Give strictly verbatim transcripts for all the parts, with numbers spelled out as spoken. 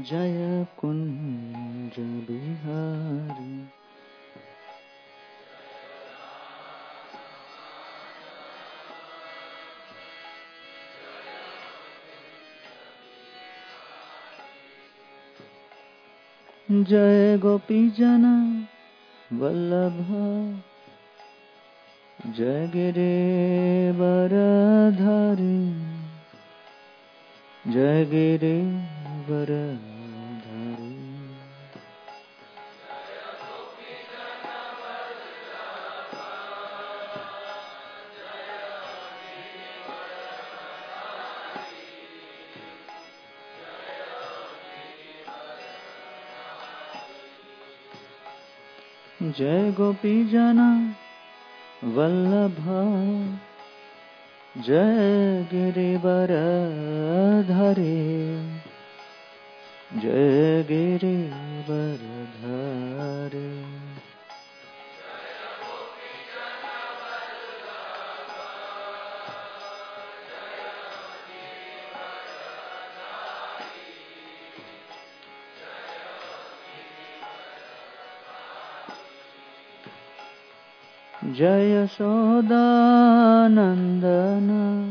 जय कुंज बिहारी। जय गोपी जन वल्लभ जय गिरिवर धारी। जय गिरिवर धारी। जय गोपी जन वल्लभ जय गिरिवर धारी। जय गिरिवर धारी। जय यशोदानंदन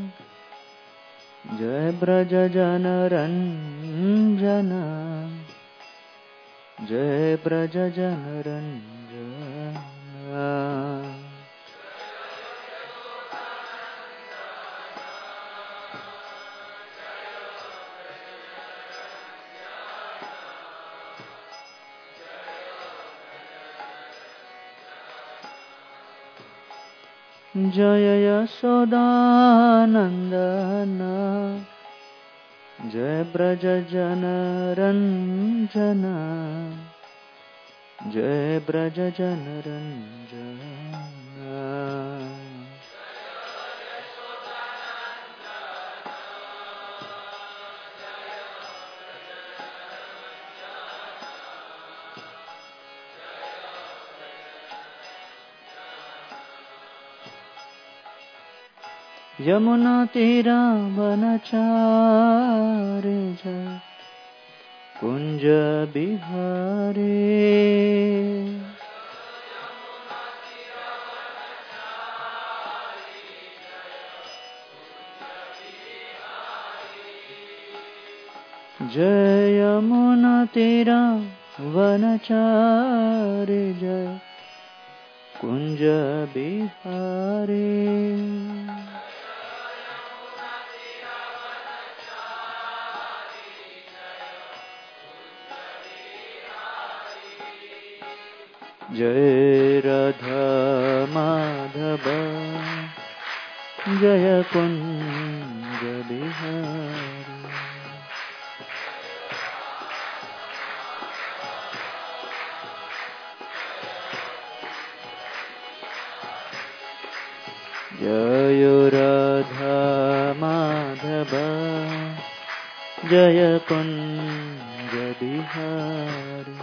जय ब्रज जन रंजन। जय ब्रज जन रंजन। जय यशोदानंदन जय ब्रज जन रंजन। जय ब्रज जन रंजन। यमुना तीरा वनचारे जय कुंज बिहारी। जय यमुना तीरा वनचारे जय कुंज बिहारी। जय राधा माधव जय कुंज बिहारी। जय राधा माधव जय कुंज बिहारी।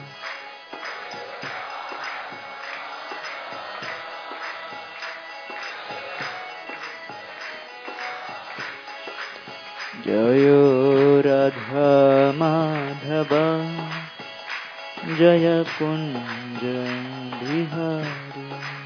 जय राधा माधव जय कुंज बिहारी।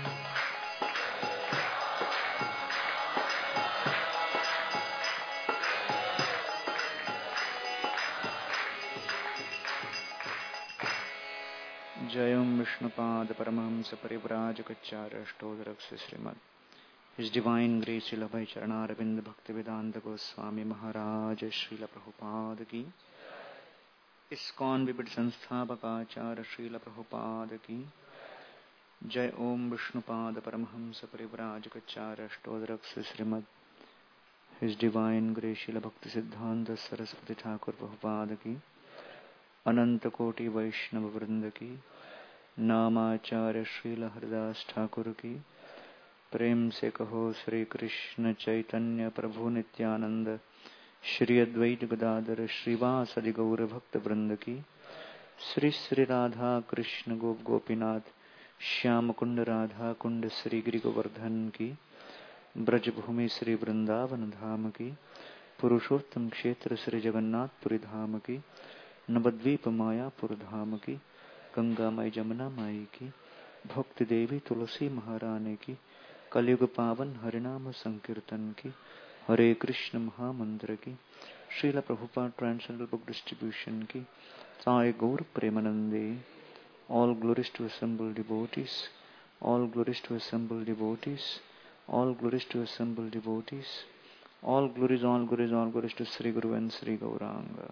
जय ओम Vishnupad Paramhans परिव्राजकाचार्य अष्टोत्तरस्य Shrimad His Divine Grace Srila Bhai Charanarvind Bhaktivedanta Goswami Maharaj Srila Prabhupada की, ISKCON विविध संस्थापक आचार्य श्रील प्रभुपाद की जय। ओम Vishnupad Paramhans परिव्राजकाचार्य अष्टोत्तरस्य Shrimad His Divine Grace Srila Bhakti Siddhanta Saraswati Thakur Prabhupada की, अनंत कोटि वैष्णव वृंद की, नामाचार्य श्रील हरिदास ठाकुर की, प्रेम से कहो श्री कृष्ण चैतन्य प्रभु नित्यानंद श्री अद्वैत गदाधर श्रीवासदि गौर भक्त वृंद की, श्री श्री राधा कृष्ण गोप गोपीनाथ श्याम कुंड राधा कुंड श्री गिरि गोवर्धन की, ब्रजभूमि श्री वृंदावन धाम की, पुरुषोत्तम क्षेत्र श्री जगन्नाथपुरी धाम की, नवद्वीप मायापुर धाम की, गंगा माई जमुना माई की, भक्ति देवी तुलसी महारानी की, कलयुग पावन हरिनाम संकीर्तन की, हरे कृष्ण महामंत्र की, Srila Prabhupada transcendental book distribution की, साई गौर प्रेमानंदे. All glories to assembled devotees, all glories to assembled devotees, all glories to assembled devotees, all glories, all glories, all glories to Sri Guru and Sri Gauranga.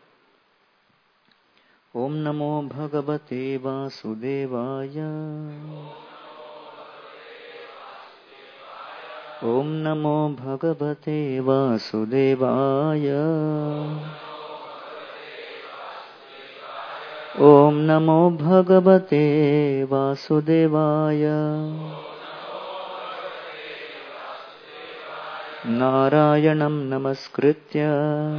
Om Namo Bhagavate Vasudevaya. Om Namo Bhagavate Vasudevaya. Om Namo Bhagavate Vasudevaya. Narayanam Namaskritya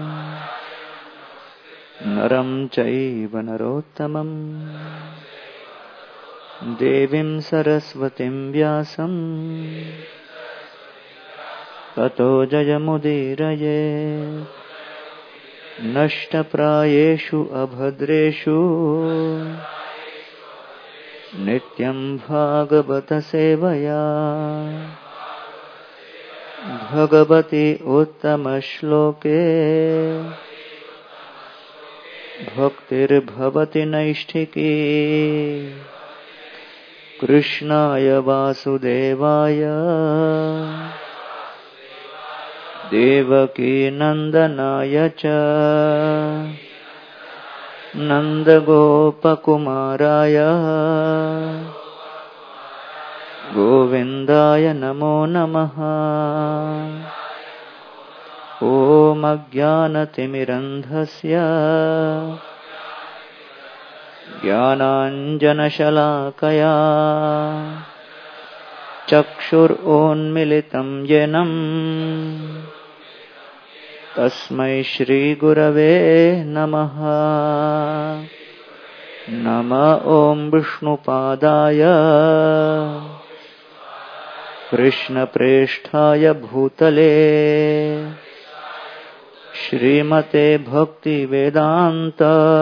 Naram Chaiva Narottamam Devim Saraswatim Vyasam Tato Jayamudiraye. नष्टप्रायेषु अभद्रेषु नित्यं भागवत सेवया भगवति उत्तमश्लोके भक्तिर्भवति नैष्ठिकी. कृष्णाय वासुदेवाय देवकी नंदनाय च नंदगोपकुमाराय गोविंदाय नमो नमः. ओम अज्ञानतिमिरन्धस्य ज्ञानाञ्जनशलाकया चक्षुरोन्मिलितं येनम् तस्मै श्री गुरवे नमः. नमः ओम विष्णुपादाय कृष्णप्रेष्ठाय भूतले श्रीमते भक्तिवेदांत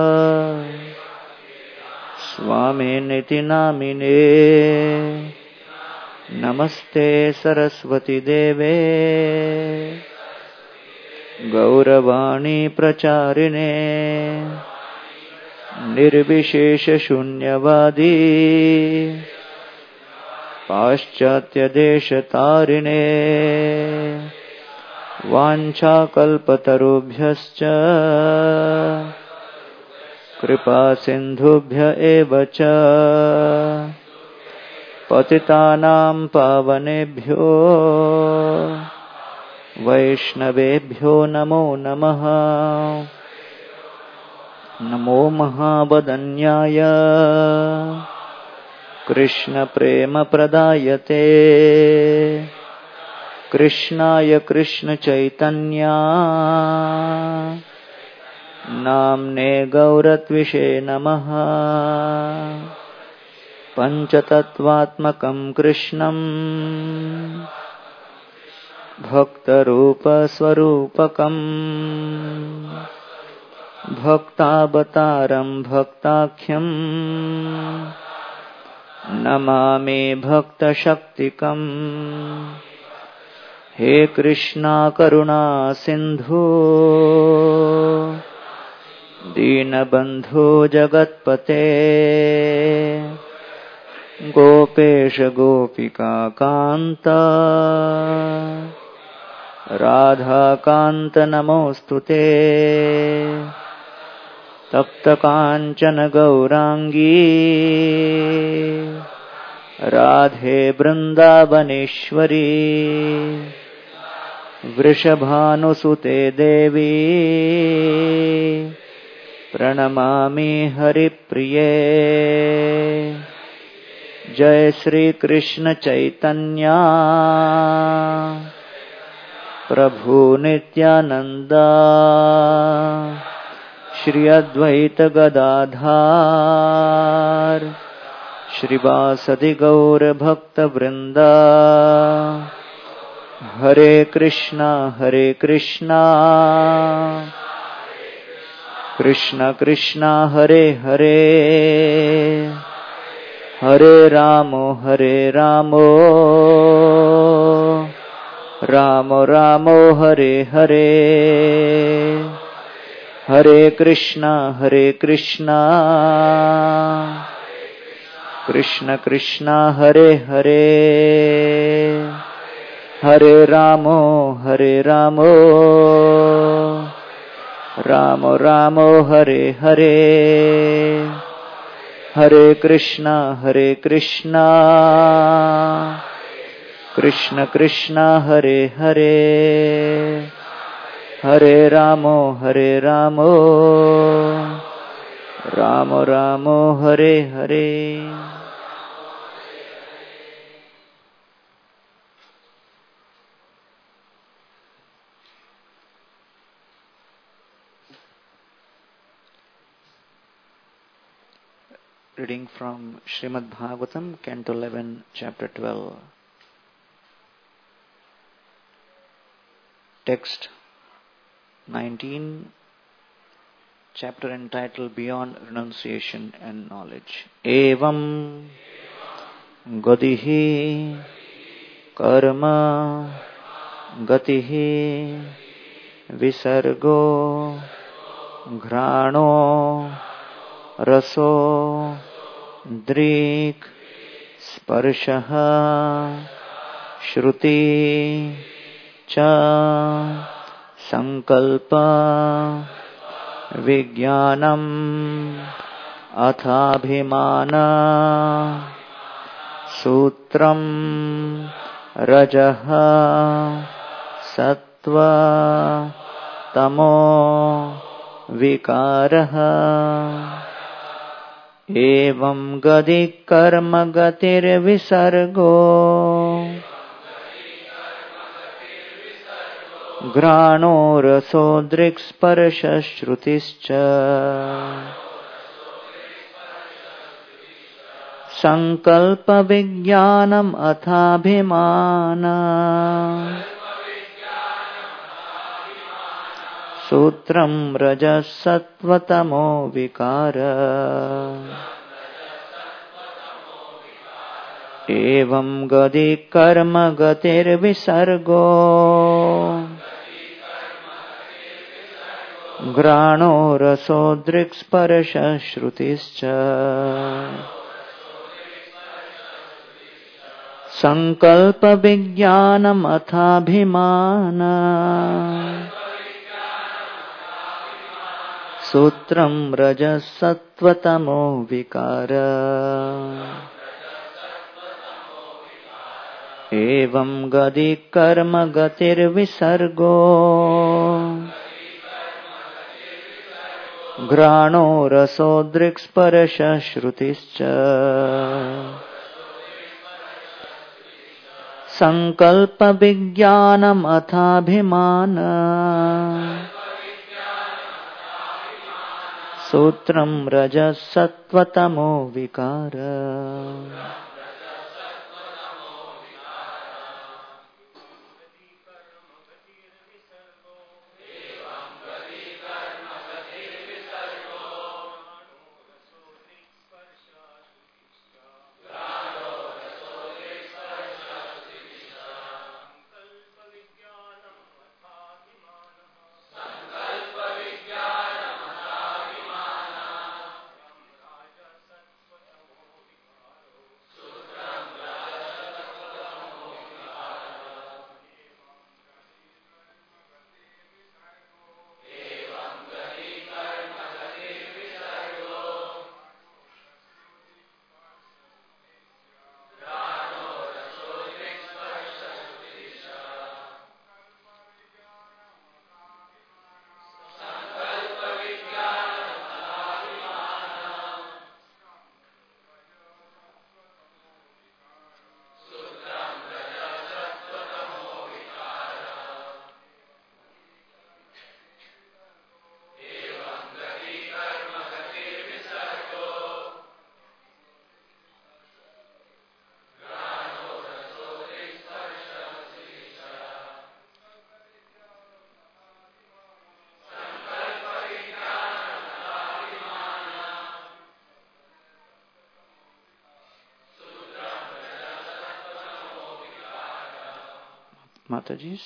स्वामिनिति नामिने. नमस्ते सरस्वती देवे गौरवाणी प्रचारिणे निर्विशेष शून्यवादी पाश्चात्य देश तारिणे. वाञ्छाकल्पतरुभ्यश्च कृपा सिन्धुभ्य एव च पतितानां पावनेभ्यो वैष्णवेभ्यो नमो नमः. नमो महावदन्याय कृष्ण प्रेम प्रदायते कृष्णाय कृष्ण चैतन्या नाम्ने गौरत्विषे नमः. पंचतत्वात्मकं कृष्णम् भक्तरूपस्वरूपकम् भक्तावतारं भक्ताख्यम् नमामि भक्तशक्तिकम्. हे कृष्णा करुणा सिन्धु दीनबन्धु जगत्पते गोपेश गोपिका कान्त राधाकान्त नमोऽस्तुते. तप्त काञ्चन गौरांगी राधे वृन्दावनेश्वरी वृषभानुसुते देवी प्रणमामि हरिप्रिये. जय श्री कृष्ण चैतन्य प्रभु नित्यानंद श्री अद्वैत गदाधार श्रीवासदि गौर भक्त वृंदा. हरे कृष्णा हरे कृष्णा कृष्ण कृष्ण हरे हरे हरे रामो हरे रामो राम रामो हरे हरे हरे कृष्ण हरे कृष्ण कृष्ण कृष्ण हरे हरे हरे रामो हरे रामो राम रामो हरे हरे हरे कृष्ण हरे कृष्ण कृष्ण कृष्ण हरे हरे हरे रामो हरे रामो राम रामो Hare Hare. Reading from Srimad Bhagavatam, Canto eleven, Chapter twelve. Text nineteen, chapter entitled Beyond Renunciation and Knowledge. Evam gadihi karma gatihi visargo ghrano raso drik sparshaha shruti cha sankalpa vijnanam athabhimana sutram rajaha sattva tamo vikaraha एवं गति कर्म गतिर्विसर्गो घ्राणो रसो दृक्स्पर्शश्रुतिश्च संकल्प विज्ञानम् अथाभिमान सूत्रं रजसत्वतमो विकार एवं गति कर्म गतिर्विसर्गो घ्राणो रसो दृक्स्पर्शश्रुतिश्च संकल्प विज्ञानम् अथाभिमान सूत्रं रजसत्वतमो विकार एवं गति कर्म गतिर्विसर्गो घ्राणो रसो दृक्स्पर्शश्रुतिश्च संकल्प विज्ञानम् अथाभिमान सूत्रं रजसत्वतमो विकार। So Mataji's.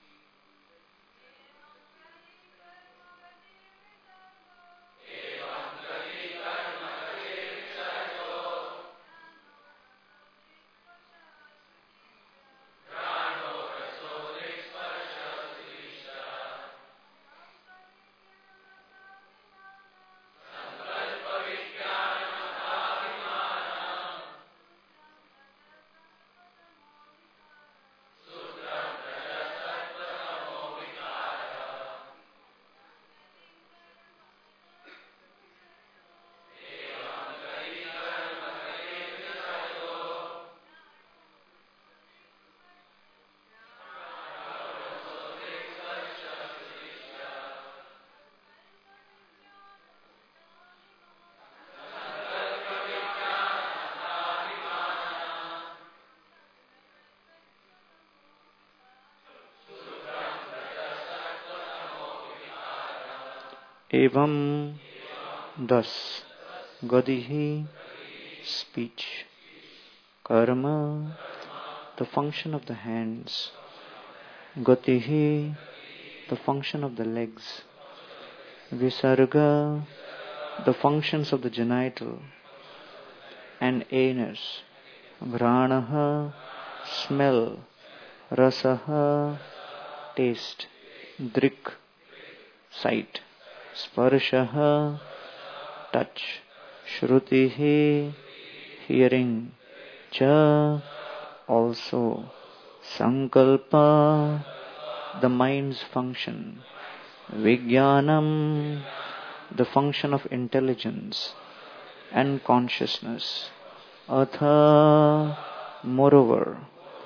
Evam, thus, Gadihi, speech, Karma, the function of the hands, Gatihi, the function of the legs, Visarga, the functions of the genital, and anus, Granaha, smell, Rasaha, taste, Drik, sight, Sparshaha, touch, Shrutihi, hearing, Cha, also, Sankalpa, the mind's function, Vijnanam, the function of intelligence and consciousness, Atha, moreover,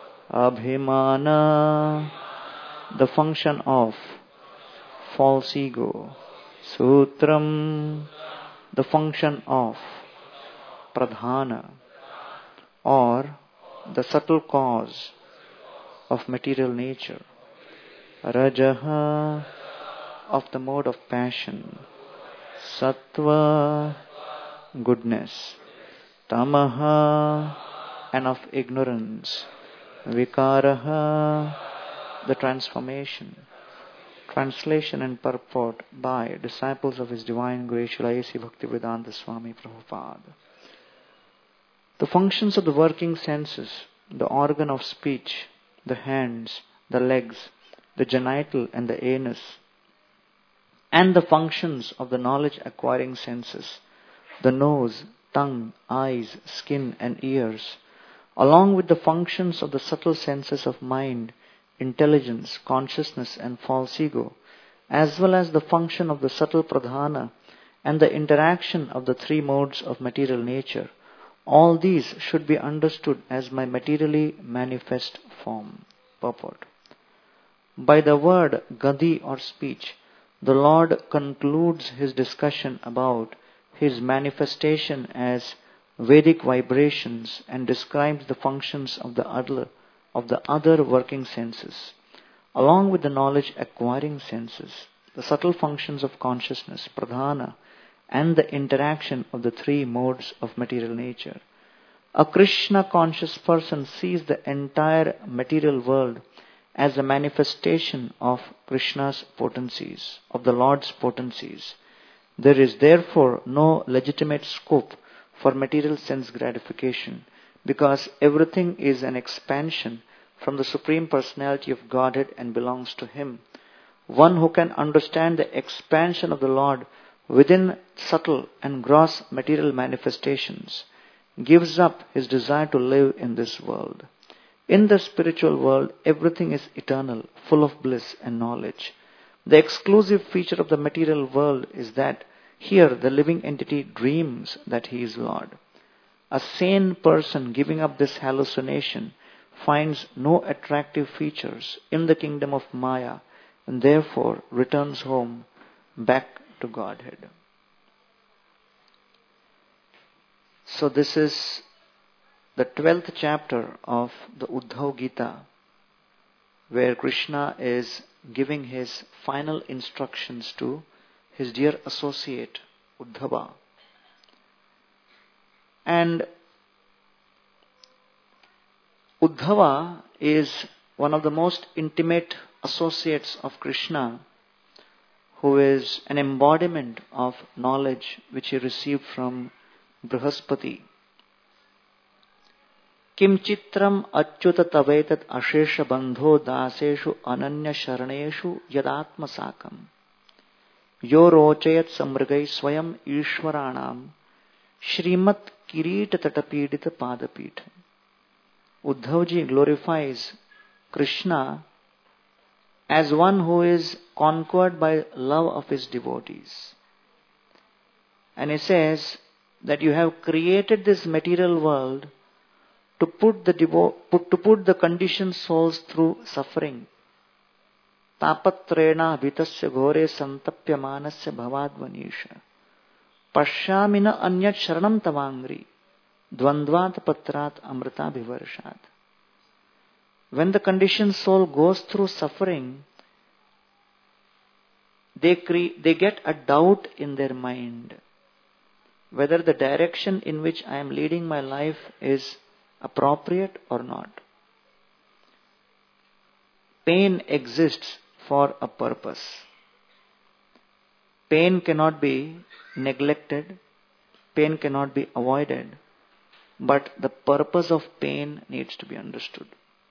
Abhimana, the function of false ego, Sutram, the function of Pradhana, or the subtle cause of material nature, Rajaha, of the mode of passion, Sattva, goodness, Tamaha, and of ignorance, Vikaraha, the transformation. Translation and purport by disciples of His Divine Grace Srila A C Bhaktivedanta Swami Prabhupada. The functions of the working senses, the organ of speech, the hands, the legs, the genital and the anus, and the functions of the knowledge acquiring senses, the nose, tongue, eyes, skin and ears, along with the functions of the subtle senses of mind, intelligence, consciousness and false ego, as well as the function of the subtle pradhana and the interaction of the three modes of material nature, all these should be understood as my materially manifest form. Purport. By the word gadi or speech, the Lord concludes His discussion about His manifestation as Vedic vibrations and describes the functions of the other of the other working senses, along with the knowledge acquiring senses, the subtle functions of consciousness, pradhana, and the interaction of the three modes of material nature. A Krishna conscious person sees the entire material world as a manifestation of Krishna's potencies, of the Lord's potencies. There is therefore no legitimate scope for material sense gratification, because everything is an expansion from the Supreme Personality of Godhead and belongs to Him. One who can understand the expansion of the Lord within subtle and gross material manifestations gives up his desire to live in this world. In the spiritual world, everything is eternal, full of bliss and knowledge. The exclusive feature of the material world is that here the living entity dreams that he is Lord. A sane person giving up this hallucination finds no attractive features in the kingdom of Maya and therefore returns home back to Godhead. So this is the twelfth chapter of the Uddhav Gita, where Krishna is giving his final instructions to his dear associate Uddhava. And Uddhava is one of the most intimate associates of Krishna, who is an embodiment of knowledge which he received from Brihaspati. Kim chitram achyuta tavetat ashesha bandho daseshu ananya sharaneshu yadatma sakam yo rochayat samrigai swayam ishwaranam shrimat kirita tatapidita padapita. Uddhavji glorifies Krishna as one who is conquered by love of his devotees. And he says that you have created this material world to put the devo- put, to put the conditioned souls through suffering. Tapatrena vitasya ghore santapya manasya bhavadvanisha pashyamina anyat sharanam tavangri dvandvat patrat amrita bhivarshad. When the conditioned soul goes through suffering, they cre- they get a doubt in their mind whether the direction in which I am leading my life is appropriate or not. Pain exists for a purpose. Pain cannot be neglected, pain cannot be avoided, but the purpose of pain needs to be understood.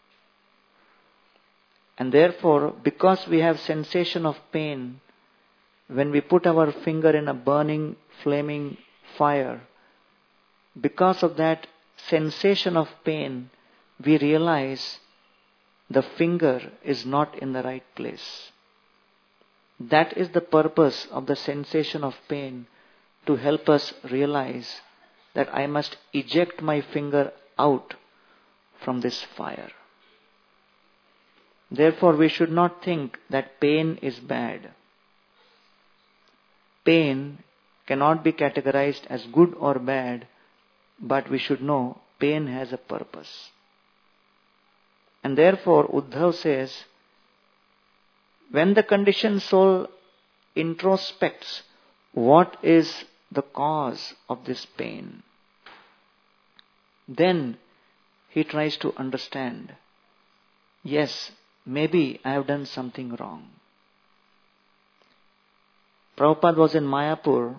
And therefore, because we have sensation of pain, when we put our finger in a burning, flaming fire, because of that sensation of pain, we realize the finger is not in the right place. That is the purpose of the sensation of pain, to help us realize that I must eject my finger out from this fire. Therefore, we should not think that pain is bad. Pain cannot be categorized as good or bad, but we should know pain has a purpose. And therefore, Uddhav says, when the conditioned soul introspects what is the cause of this pain, then he tries to understand, yes, maybe I have done something wrong. Prabhupada was in Mayapur.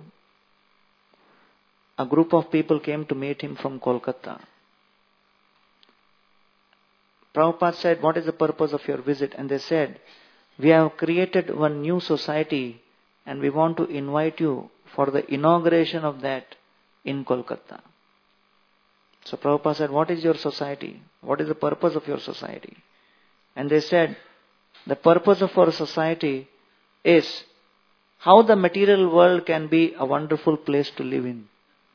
A group of people came to meet him from Kolkata. Prabhupada said, what is the purpose of your visit? And they said, we have created one new society and we want to invite you for the inauguration of that in Kolkata. So Prabhupada said, what is your society? What is the purpose of your society? And they said, the purpose of our society is how the material world can be a wonderful place to live in.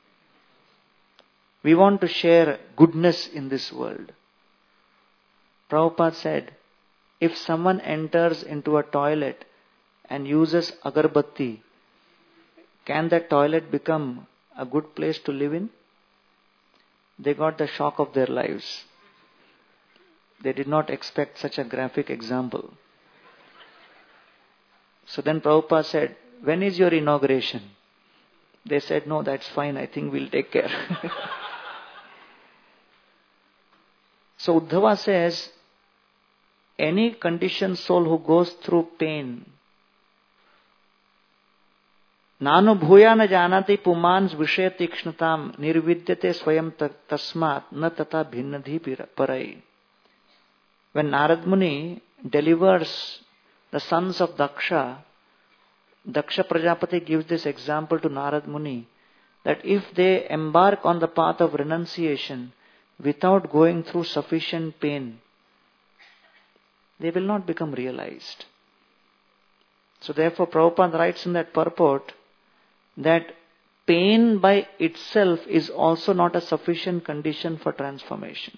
We want to share goodness in this world. Prabhupada said, if someone enters into a toilet and uses agarbatti, can that toilet become a good place to live in? They got the shock of their lives. They did not expect such a graphic example. So then Prabhupada said, when is your inauguration? They said, no, that's fine, I think we'll take care. So Uddhava says, any conditioned soul who goes through pain, Nanu bhuya na janati pumans vishaya tikshnatam nirvidyate swayam tasmat na tata bhinnadhi parai. When Narad Muni delivers the sons of Daksha, Daksha Prajapati gives this example to Narad Muni, that if they embark on the path of renunciation without going through sufficient pain, they will not become realized. So therefore Prabhupada writes in that purport that pain by itself is also not a sufficient condition for transformation.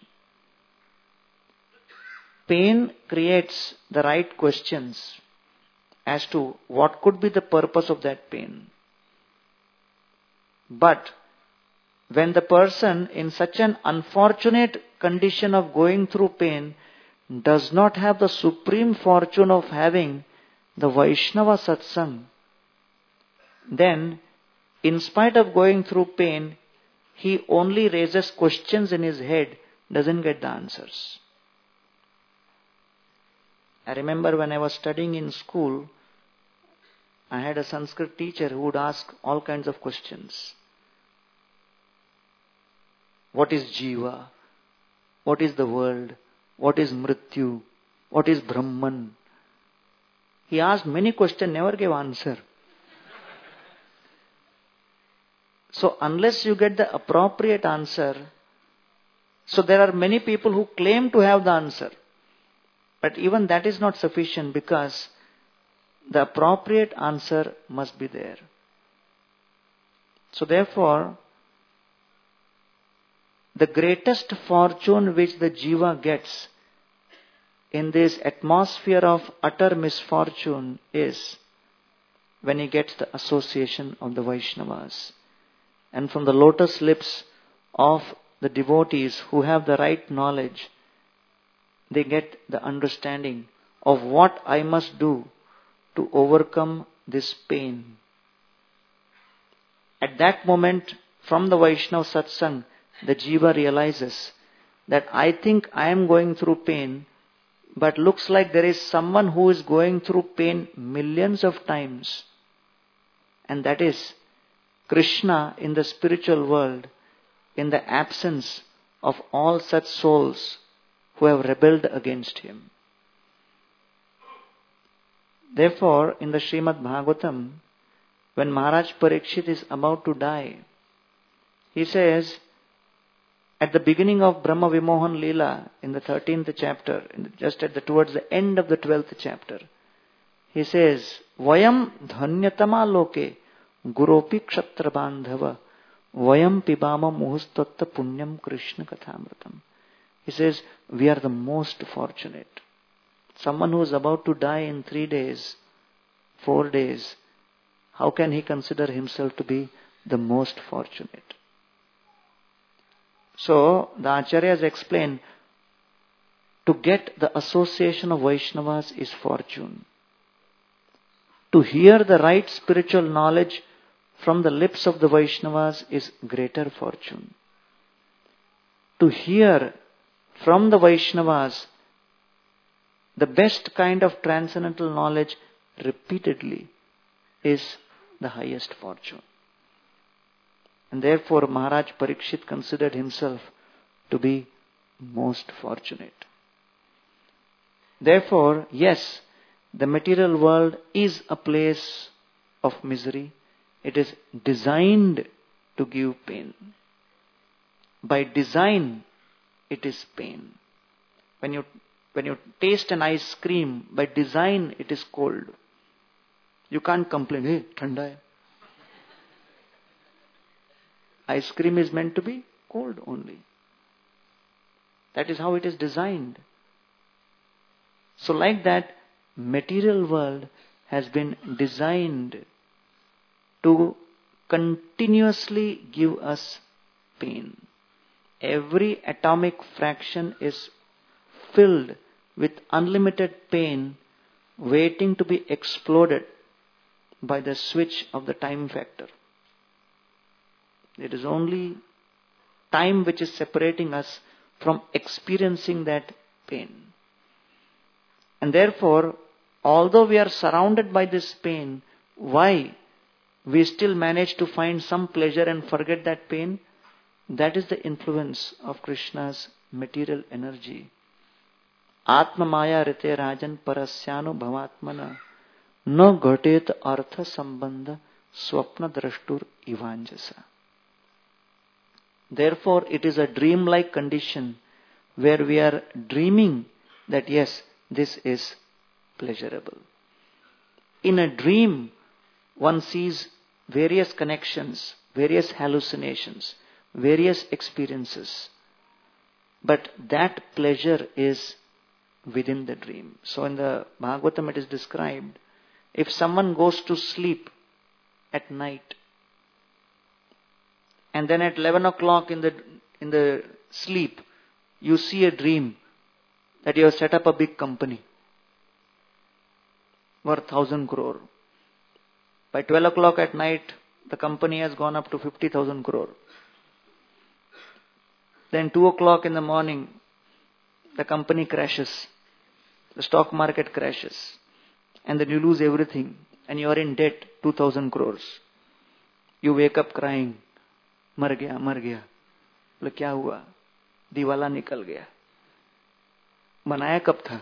Pain creates the right questions as to what could be the purpose of that pain. But when the person in such an unfortunate condition of going through pain does not have the supreme fortune of having the Vaishnava satsang, then in spite of going through pain, he only raises questions in his head, doesn't get the answers. I remember when I was studying in school, I had a Sanskrit teacher who would ask all kinds of questions. What is Jiva? What is the world? What is Mrityu? What is Brahman? He asked many questions, never gave answer. So unless you get the appropriate answer, so there are many people who claim to have the answer. But even that is not sufficient because the appropriate answer must be there. So therefore, the greatest fortune which the jiva gets in this atmosphere of utter misfortune is when he gets the association of the Vaishnavas. And from the lotus lips of the devotees who have the right knowledge, they get the understanding of what I must do to overcome this pain. At that moment, from the Vaishnava satsang, the jiva realizes that I think I am going through pain, but looks like there is someone who is going through pain millions of times. And that is Krishna in the spiritual world, in the absence of all such souls who have rebelled against him. Therefore, in the Srimad Bhagavatam, when Maharaj Parikshit is about to die, he says, at the beginning of Brahma Vimohan Leela, in the thirteenth chapter, just at the towards the end of the twelfth chapter, he says, Vayam dhanyatama loke guropi kshatra bandhava vayam pibama muhustatta punyam Krishna kathamritam. He says, we are the most fortunate. Someone who is about to die in three days, four days, how can he consider himself to be the most fortunate? So, the Acharyas explain, to get the association of Vaishnavas is fortune. To hear the right spiritual knowledge from the lips of the Vaishnavas is greater fortune. To hear from the Vaishnavas the best kind of transcendental knowledge repeatedly is the highest fortune. And therefore Maharaj Parikshit considered himself to be most fortunate. Therefore, yes, the material world is a place of misery. It is designed to give pain. By design, it is pain. When you when you taste an ice cream, by design, it is cold. You can't complain, hey, thanda hai. Ice cream is meant to be cold only. That is how it is designed. So like that, material world has been designed to continuously give us pain. Every atomic fraction is filled with unlimited pain waiting to be exploded by the switch of the time factor. It is only time which is separating us from experiencing that pain. And therefore, although we are surrounded by this pain, why we still manage to find some pleasure and forget that pain? That is the influence of Krishna's material energy. Atma maya rite rajan parasyano bhavatmana no ghatet artha sambandha swapna drashtur ivanjasa. Therefore, it is a dream-like condition where we are dreaming that yes, this is pleasurable. In a dream, one sees various connections, various hallucinations, various experiences. But that pleasure is within the dream. So in the Bhagavatam it is described, if someone goes to sleep at night, and then at eleven o'clock in the in the sleep, you see a dream that you have set up a big company worth thousand crore. By twelve o'clock at night, the company has gone up to fifty thousand crore. Then two o'clock in the morning, the company crashes. the stock market crashes, and then you lose everything, and you are in debt two thousand crores. You wake up crying, मर गया मर गया. बोले क्या हुआ? दीवाला निकल गया. बनाया कब था?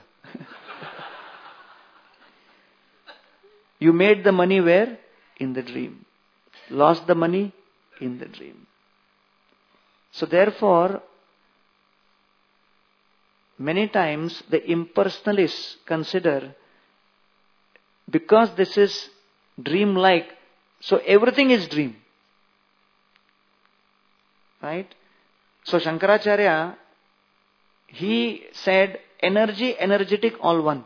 You made the money where? In the dream. Lost the money? In the dream. So therefore, many times the impersonalists consider, because this is dream-like, so everything is dream. Right? So Shankaracharya, he said, energy, energetic, all one.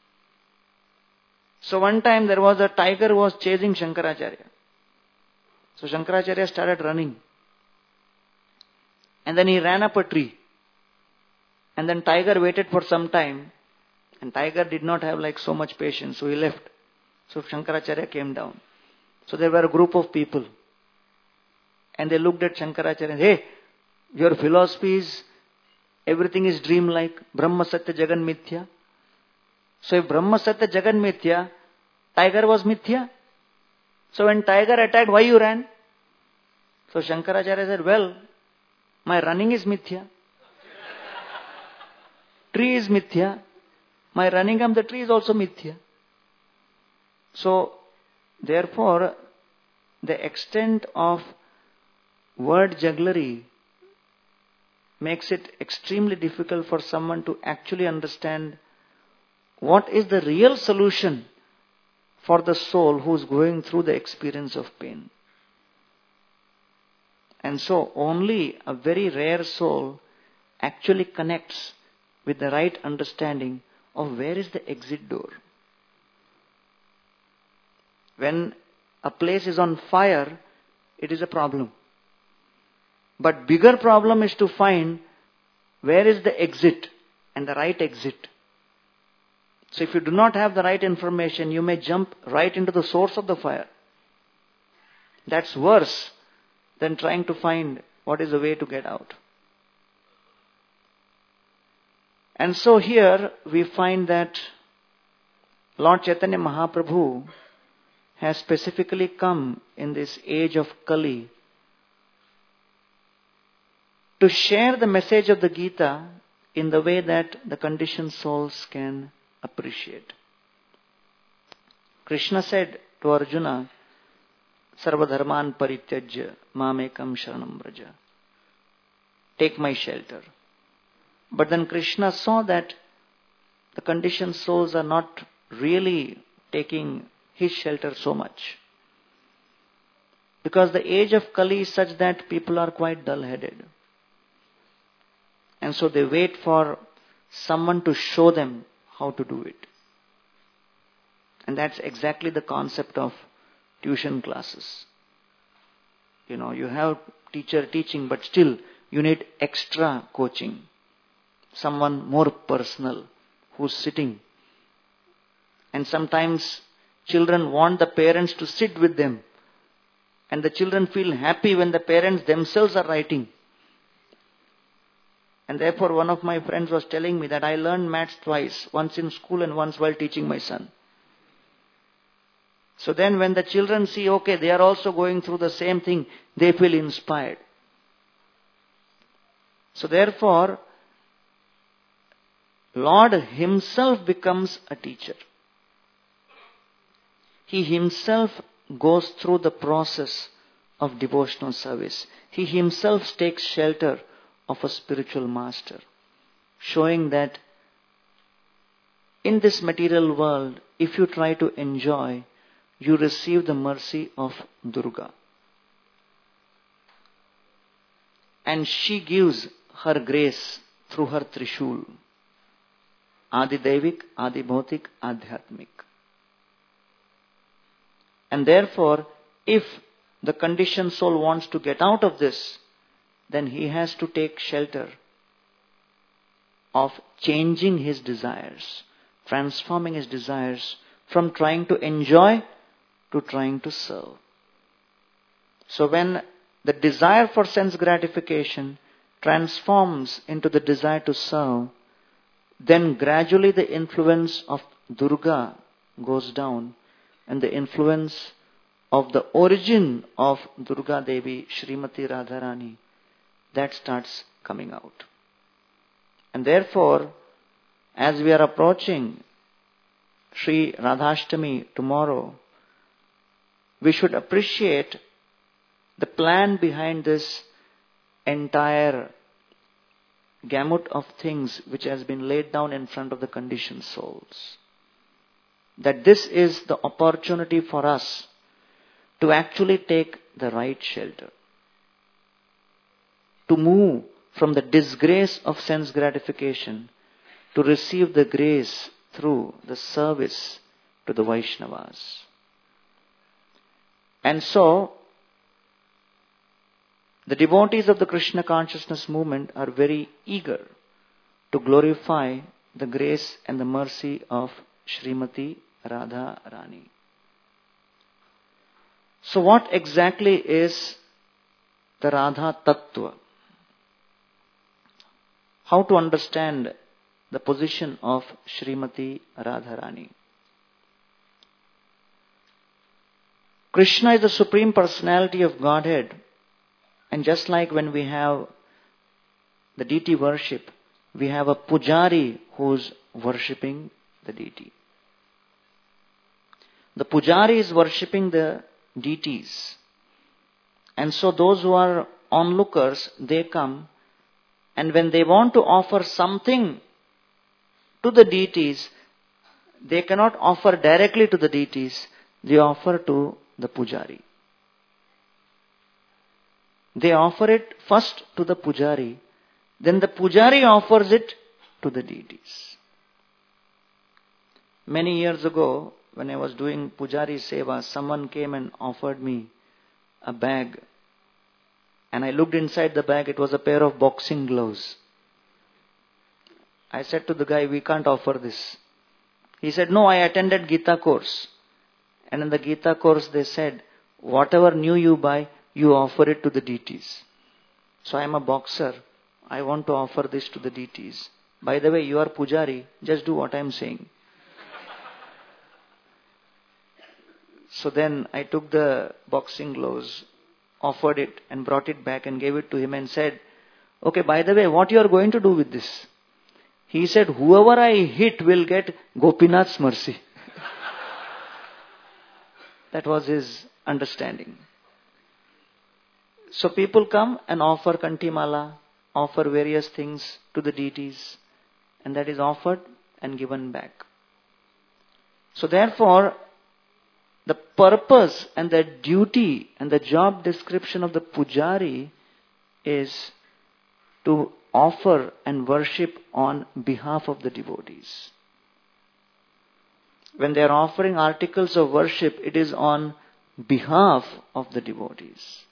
So one time there was a tiger who was chasing Shankaracharya. So Shankaracharya started running. And then he ran up a tree. And then tiger waited for some time. And tiger did not have like so much patience, so he left. So Shankaracharya came down. So there were a group of people. And they looked at Shankaracharya and said, hey, your philosophy is, everything is dream-like. Brahma Satya Jagan Mithya. So if Brahma Satya Jagan Mithya, tiger was Mithya. So when tiger attacked, why you ran? So Shankaracharya said, well, my running is Mithya. Tree is Mithya. My running up the tree is also Mithya. So, therefore, the extent of word jugglery makes it extremely difficult for someone to actually understand what is the real solution for the soul who is going through the experience of pain. And so, only a very rare soul actually connects with the right understanding of where is the exit door. When a place is on fire, it is a problem. But bigger problem is to find where is the exit and the right exit. So if you do not have the right information, you may jump right into the source of the fire. That's worse than trying to find what is the way to get out. And so here we find that Lord Chaitanya Mahaprabhu has specifically come in this age of Kali to share the message of the Gita in the way that the conditioned souls can appreciate. Krishna said to Arjuna, Sarva dharman parityajya mamekam sharanam vraja. Take my shelter. But then Krishna saw that the conditioned souls are not really taking his shelter so much. Because the age of Kali is such that people are quite dull-headed. And so they wait for someone to show them how to do it. And that's exactly the concept of tuition classes. You know, you have teacher teaching, but still you need extra coaching. Someone more personal who's sitting. And sometimes children want the parents to sit with them. And the children feel happy when the parents themselves are writing. And therefore one of my friends was telling me that I learned maths twice, once in school and once while teaching my son. So then when the children see, okay, they are also going through the same thing, they feel inspired. So therefore, Lord himself becomes a teacher. He himself goes through the process of devotional service. He himself takes shelter of a spiritual master, showing that in this material world, if you try to enjoy, you receive the mercy of Durga. And she gives her grace through her Trishul. Adi Devik, Adi Bhautik, Adhyatmik. And therefore, if the conditioned soul wants to get out of this, then he has to take shelter of changing his desires, transforming his desires from trying to enjoy to trying to serve. So when the desire for sense gratification transforms into the desire to serve, then gradually the influence of Durga goes down and the influence of the origin of Durga Devi, Srimati Radharani, that starts coming out. And therefore, as we are approaching Sri Radhashtami tomorrow, we should appreciate the plan behind this entire gamut of things which has been laid down in front of the conditioned souls. That this is the opportunity for us to actually take the right shelter, to move from the disgrace of sense gratification to receive the grace through the service to the Vaishnavas. And so, the devotees of the Krishna consciousness movement are very eager to glorify the grace and the mercy of Srimati Radha Rani. So what exactly is the Radha Tattva? How to understand the position of Srimati Radharani? Krishna is the Supreme Personality of Godhead, and just like when we have the deity worship, we have a pujari who is worshipping the deity. The pujari is worshipping the deities, and so those who are onlookers, they come, and when they want to offer something to the deities, they cannot offer directly to the deities, they offer to the pujari. They offer it first to the pujari, then the pujari offers it to the deities. Many years ago, when I was doing pujari seva, someone came and offered me a bag. And I looked inside the bag, it was a pair of boxing gloves. I said to the guy, we can't offer this. He said, no, I attended Gita course. And in the Gita course they said, whatever new you buy, you offer it to the deities. So I am a boxer. I want to offer this to the deities. By the way, you are pujari, just do what I am saying. So then I took the boxing gloves, offered it and brought it back and gave it to him and said, okay, by the way, what you are going to do with this? He said, whoever I hit will get Gopinath's mercy. That was his understanding. So people come and offer kantimala, offer various things to the deities, and that is offered and given back. So therefore, the purpose and the duty and the job description of the pujari is to offer and worship on behalf of the devotees. When they are offering articles of worship, it is on behalf of the devotees.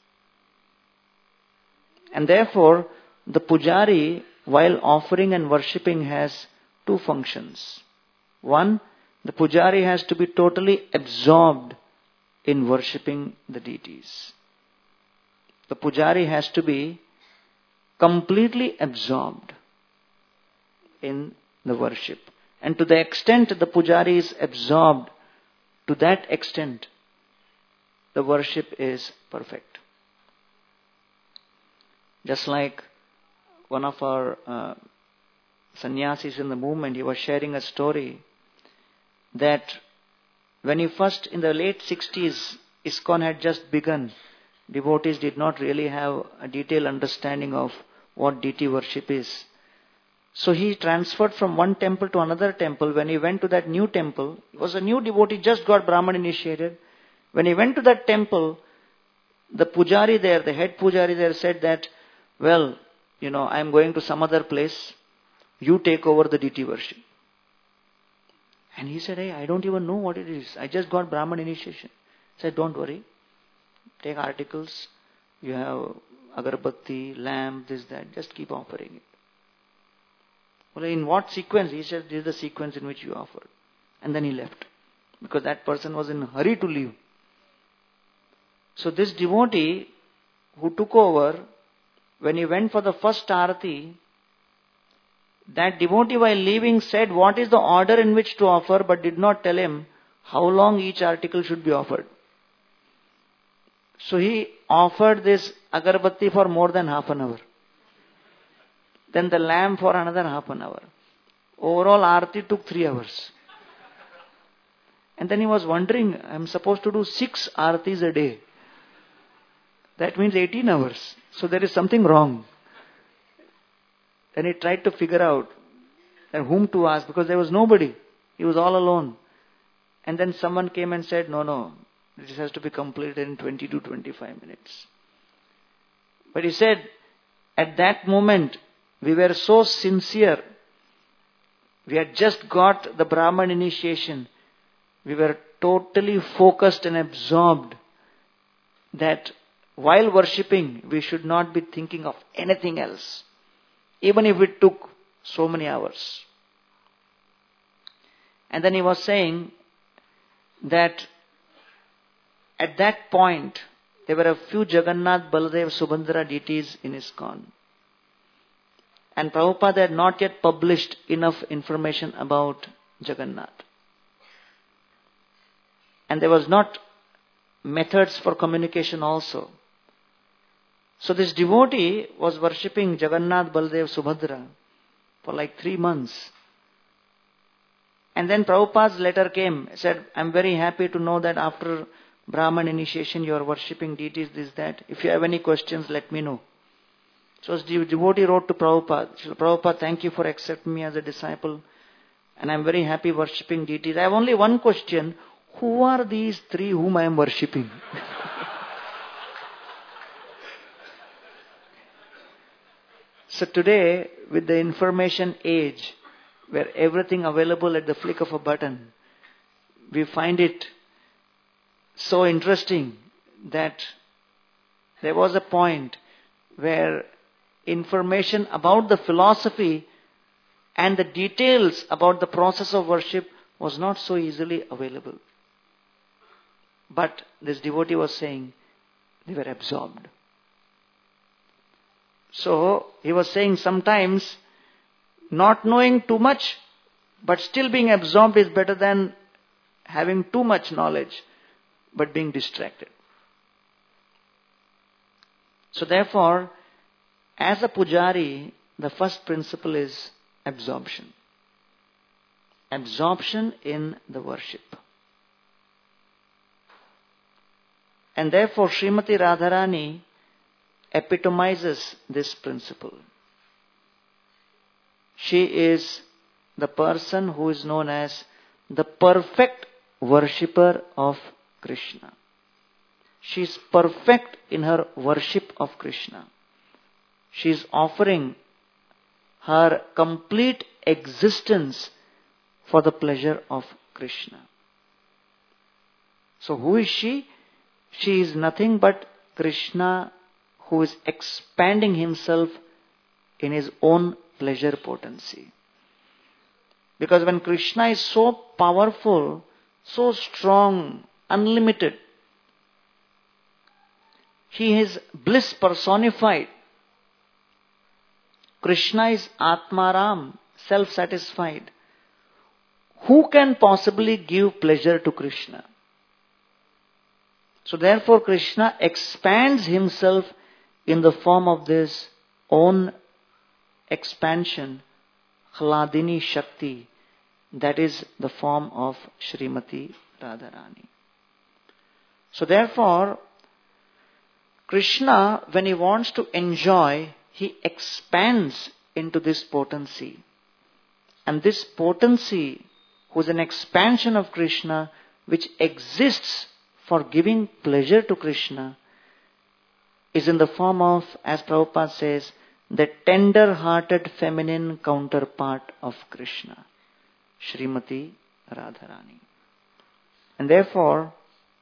And therefore, the pujari, while offering and worshipping, has two functions. One, the pujari has to be totally absorbed in worshipping the deities. The pujari has to be completely absorbed in the worship. And to the extent the pujari is absorbed, to that extent the worship is perfect. Just like one of our uh, sannyasis in the movement, he was sharing a story that when he first, in the late sixties, ISKCON had just begun. Devotees did not really have a detailed understanding of what deity worship is. So he transferred from one temple to another temple. When he went to that new temple, he was a new devotee, just got Brahman initiated. When he went to that temple, the pujari there, the head pujari there said that, well, you know, I am going to some other place. You take over the deity worship. And he said, hey, I don't even know what it is. I just got Brahman initiation. He said, don't worry. Take articles. You have agarbatti, lamp, this, that. Just keep offering it. Well, in what sequence? He said, this is the sequence in which you offer. And then he left. Because that person was in a hurry to leave. So this devotee who took over, when he went for the first arati, That devotee while leaving said what is the order in which to offer, but did not tell him how long each article should be offered. So he offered this agarbatti for more than half an hour. Then the lamp for another half an hour. Overall arati took three hours. And then he was wondering, I am supposed to do six aratis a day. That means eighteen hours. So there is something wrong. Then he tried to figure out that whom to ask, because there was nobody. He was all alone. And then someone came and said, no, no, this has to be completed in twenty to twenty-five minutes. But he said, at that moment, we were so sincere. We had just got the Brahman initiation. We were totally focused and absorbed that while worshipping, we should not be thinking of anything else. Even if it took so many hours. And then he was saying that at that point, there were a few Jagannath, Baladev, Subhadra deities in ISKCON. And Prabhupada had not yet published enough information about Jagannath. And there was not methods for communication also. So this devotee was worshipping Jagannath, Baladev, Subhadra for like three months. And then Prabhupada's letter came, said, I'm very happy to know that after Brahman initiation you are worshipping deities, this, that. If you have any questions, let me know. So the devotee wrote to Prabhupada, Prabhupada, thank you for accepting me as a disciple. And I'm very happy worshipping deities. I have only one question. Who are these three whom I am worshipping? So today, with the information age, where everything available at the flick of a button, we find it so interesting that there was a point where information about the philosophy and the details about the process of worship was not so easily available. But this devotee was saying they were absorbed. So he was saying sometimes not knowing too much but still being absorbed is better than having too much knowledge but being distracted. So therefore, as a pujari, the first principle is absorption. Absorption in the worship. And therefore, Srimati Radharani epitomizes this principle. She is the person who is known as the perfect worshipper of Krishna. She is perfect in her worship of Krishna. She is offering her complete existence for the pleasure of Krishna. So who is she? She is nothing but Krishna who is expanding himself in his own pleasure potency. Because when Krishna is so powerful, so strong, unlimited, he is bliss personified. Krishna is Atmaram, self-satisfied. Who can possibly give pleasure to Krishna? So therefore Krishna expands himself in the form of this own expansion, Hladini Shakti, that is the form of Srimati Radharani. So therefore, Krishna, when he wants to enjoy, he expands into this potency. And this potency, who is an expansion of Krishna, which exists for giving pleasure to Krishna, is in the form of, as Prabhupada says, the tender-hearted feminine counterpart of Krishna, Srimati Radharani. And therefore,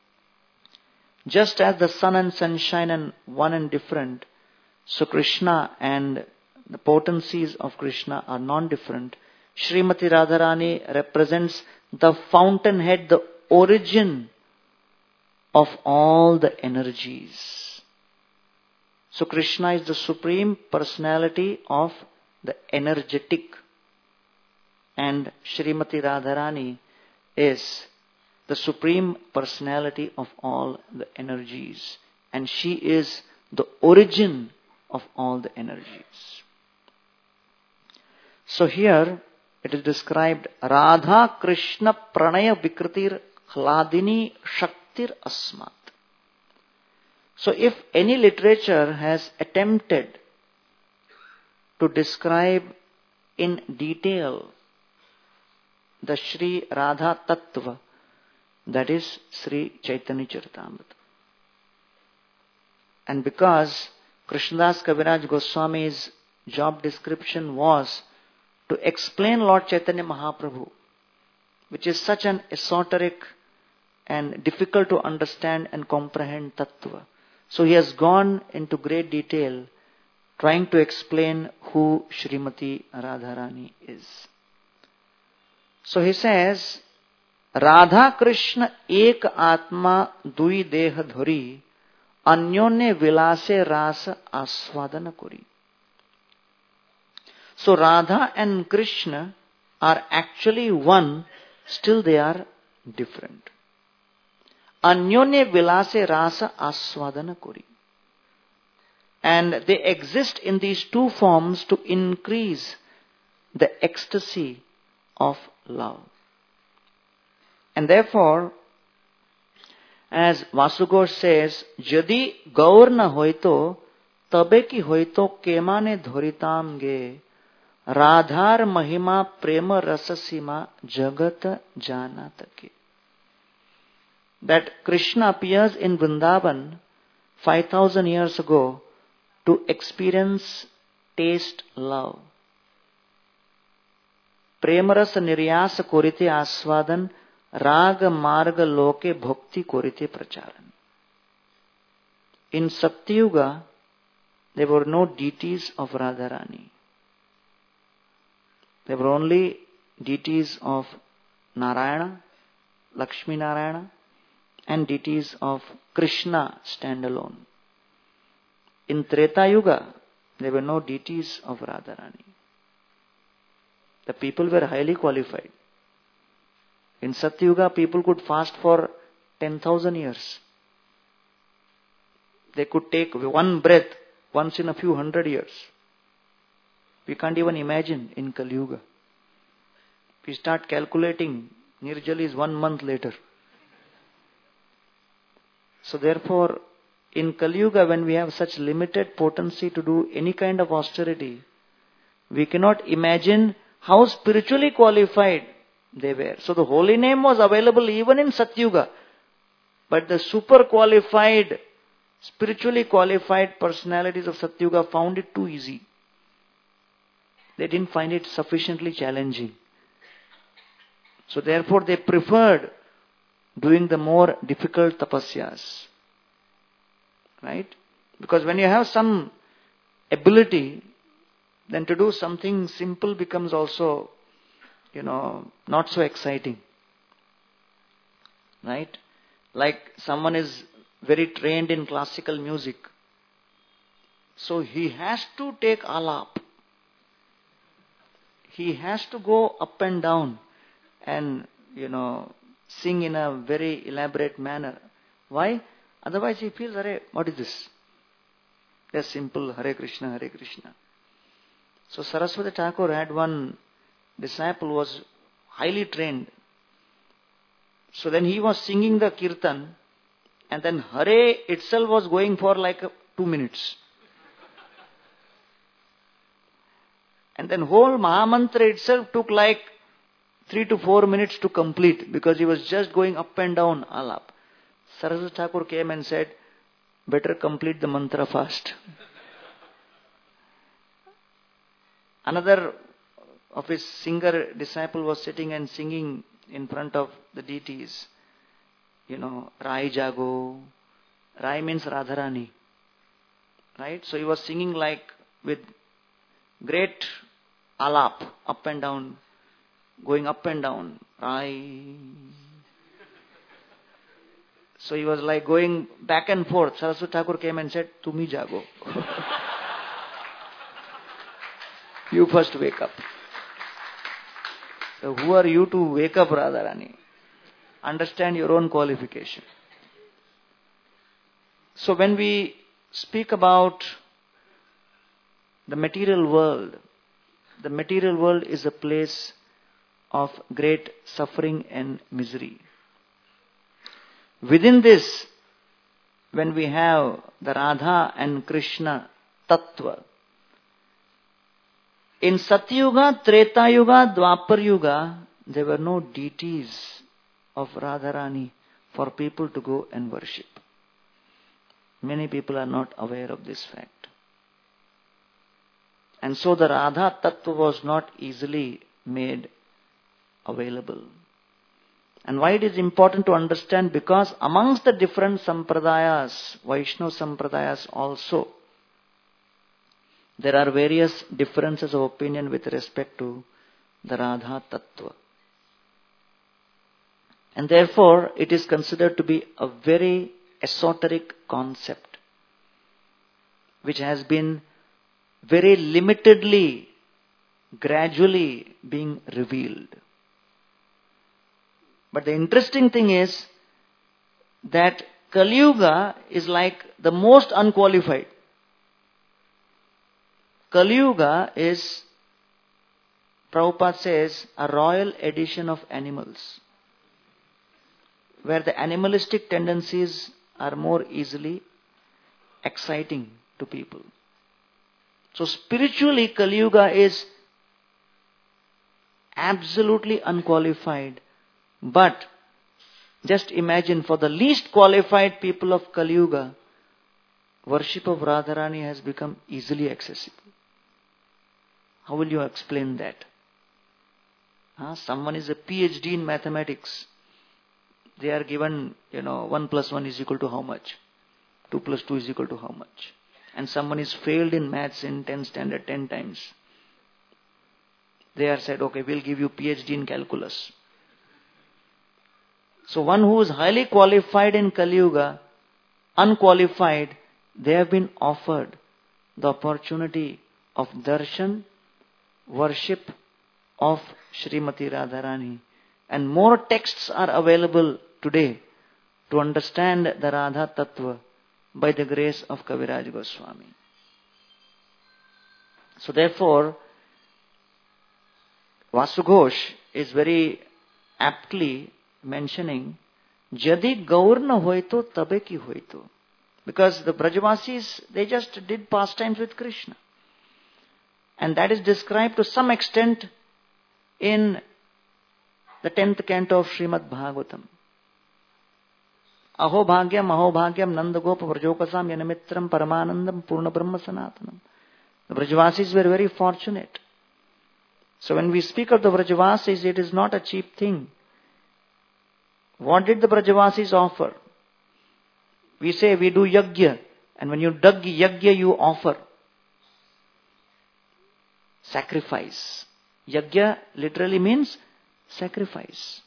just as the sun and sunshine are one and different, so Krishna and the potencies of Krishna are non-different. Srimati Radharani represents the fountainhead, the origin of all the energies. So Krishna is the supreme personality of the energetic And Srimati Radharani is the Supreme Personality of all the energies. And she is the origin of all the energies. So here it is described Radha Krishna Pranaya Vikritir Hladini Shaktir Asmat. So if any literature has attempted to describe in detail the Sri Radha Tattva, that is Sri Chaitanya Charitamrita. And because Krishnadas Kaviraj Goswami's job description was to explain Lord Chaitanya Mahaprabhu, which is such an esoteric and difficult to understand and comprehend tattva. So he has gone into great detail trying to explain who Srimati Radharani is. So he says, Radha Krishna ek atma dui deha dhuri anyonne vilase rasa aswadana kuri. So Radha and Krishna are actually one, still they are different. Anyonne vilase rasa aswadana kuri. And they exist in these two forms to increase the ecstasy of love. And therefore, as Vasugosh says, Jadi gaur na hoito, tabe ki hoito kemane dhoritam ge, Radhar mahima prema rasasima jagat janatake. That Krishna appears in Vrindavan five thousand years ago to experience, taste love. Premarasa niryasa korite aswadan, raga marga loke bhakti korite pracharan. In Satyuga, there were no deities of Radharani. There were only deities of Narayana, Lakshmi Narayana, and deities of Krishna standalone. In Treta Yuga, there were no deities of Radharani. The people were highly qualified. In Satyuga, people could fast for ten thousand years. They could take one breath once in a few hundred years. We can't even imagine in Kali Yuga. If we start calculating, Nirjali is one month later. So therefore, in Kali Yuga, when we have such limited potency to do any kind of austerity, we cannot imagine how spiritually qualified they were. So the holy name was available even in Satyuga. But the super qualified, spiritually qualified personalities of Satyuga found it too easy. They didn't find it sufficiently challenging. So therefore they preferred doing the more difficult tapasyas. Right? Because when you have some ability, then to do something simple becomes also, you know, not so exciting. Right? Like someone is very trained in classical music. So he has to take alap. He has to go up and down and, you know, sing in a very elaborate manner. Why? Otherwise he feels, Hare, what is this? Just simple Hare Krishna, Hare Krishna. So Saraswati Thakur had one disciple who was highly trained. So then he was singing the kirtan, and then Hare itself was going for like two minutes. And then whole Mahamantra itself took like three to four minutes to complete, because he was just going up and down alap. Saraswati Thakur came and said, better complete the mantra fast. Another of his singer disciple was sitting and singing in front of the deities. You know, Rai Jago. Rai means Radharani. Right? So he was singing like with great alap, up and down, going up and down. Rai. So he was like going back and forth. Saraswati Thakur came and said, Tumi jago. You first wake up. So who are you to wake up Radharani? Understand your own qualification. So when we speak about the material world, the material world is a place of great suffering and misery. Within this, when we have the Radha and Krishna Tattva, in Satyuga, Treta Yuga, Dwapar Yuga, there were no deities of Radharani for people to go and worship. Many people are not aware of this fact. And so the Radha Tattva was not easily made available. And why it is important to understand? Because amongst the different sampradayas, Vaishnava sampradayas also, there are various differences of opinion with respect to the Radha Tattva. And therefore, it is considered to be a very esoteric concept, which has been very limitedly, gradually being revealed. But the interesting thing is that Kali Yuga is like the most unqualified. Kali Yuga is, Prabhupada says, a royal edition of animals, where the animalistic tendencies are more easily exciting to people. So spiritually, Kali Yuga is absolutely unqualified. But just imagine, for the least qualified people of Kali Yuga, worship of Radharani has become easily accessible. How will you explain that? Huh? Someone is a PhD in mathematics. They are given, you know, one plus one is equal to how much? two plus two is equal to how much? And someone is failed in maths in tenth standard ten times. They are said, okay, we'll give you PhD in calculus. So one who is highly qualified in Kali Yuga, unqualified, they have been offered the opportunity of darshan, worship of Srimati Radharani. And more texts are available today to understand the Radha Tattva by the grace of Kaviraj Goswami. So therefore, Vasughosh is very aptly mentioning, Jadi Gaur na hoito tabe ki hoito. Because the Brajavasis, they just did pastimes with Krishna. And that is described to some extent in the tenth canto of Srimad Bhagavatam. Aho bhagyam, aho bhagyam, nanda gopa vrajokasam yanamitram paramanandam purna brahma sanatanam. The Brajavasis were very fortunate. So when we speak of the Brajavasis, it is not a cheap thing. What did the Brajavasis offer? We say we do yajna, and when you do yajna, you offer sacrifice. Yajna literally means sacrifice.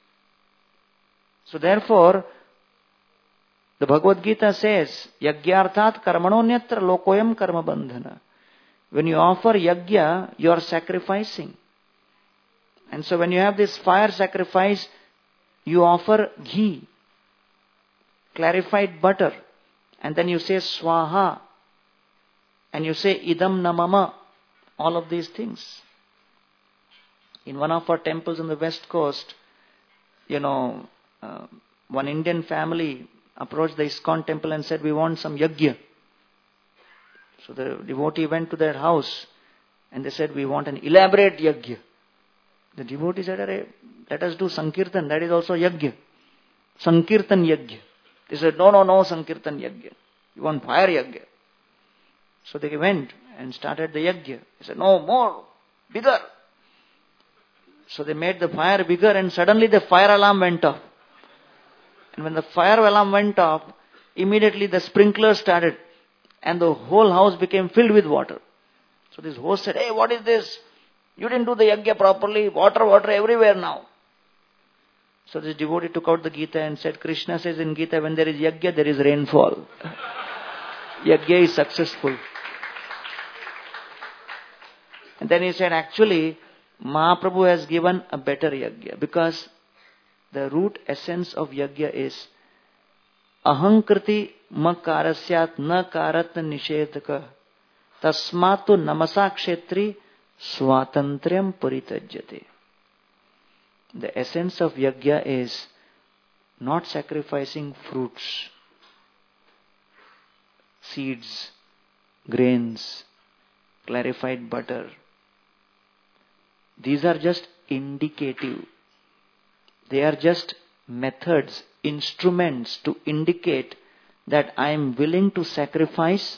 So therefore, the Bhagavad Gita says, Yajnarthat karmanonyatra lokoyam karma bandhana. When you offer yajna, you are sacrificing. And so when you have this fire sacrifice, you offer ghee, clarified butter, and then you say swaha, and you say idam namama, all of these things. In one of our temples on the west coast, you know, uh, one Indian family approached the ISKCON temple and said, we want some yajna. So the devotee went to their house and they said, we want an elaborate yajna. The devotee said, let us do Sankirtan, that is also yajna. Sankirtan yajna. They said, no, no, no Sankirtan yajna. You want fire yajna. So they went and started the yajna. He said, no, more, bigger. So they made the fire bigger and suddenly the fire alarm went off. And when the fire alarm went off, immediately the sprinkler started and the whole house became filled with water. So this host said, hey, what is this? You didn't do the yajna properly. Water, water everywhere now. So this devotee took out the Gita and said, Krishna says in Gita, when there is yajna, there is rainfall. Yajna is successful. And then he said, actually, Mahaprabhu has given a better yajna, because the root essence of yajna is ahankriti makarasyat na karat nishedaka tasmatu namasa kshetri swatantriyam paritajyate. The essence of yajna is not sacrificing fruits, seeds, grains, clarified butter. These are just indicative. They are just methods, instruments to indicate that I am willing to sacrifice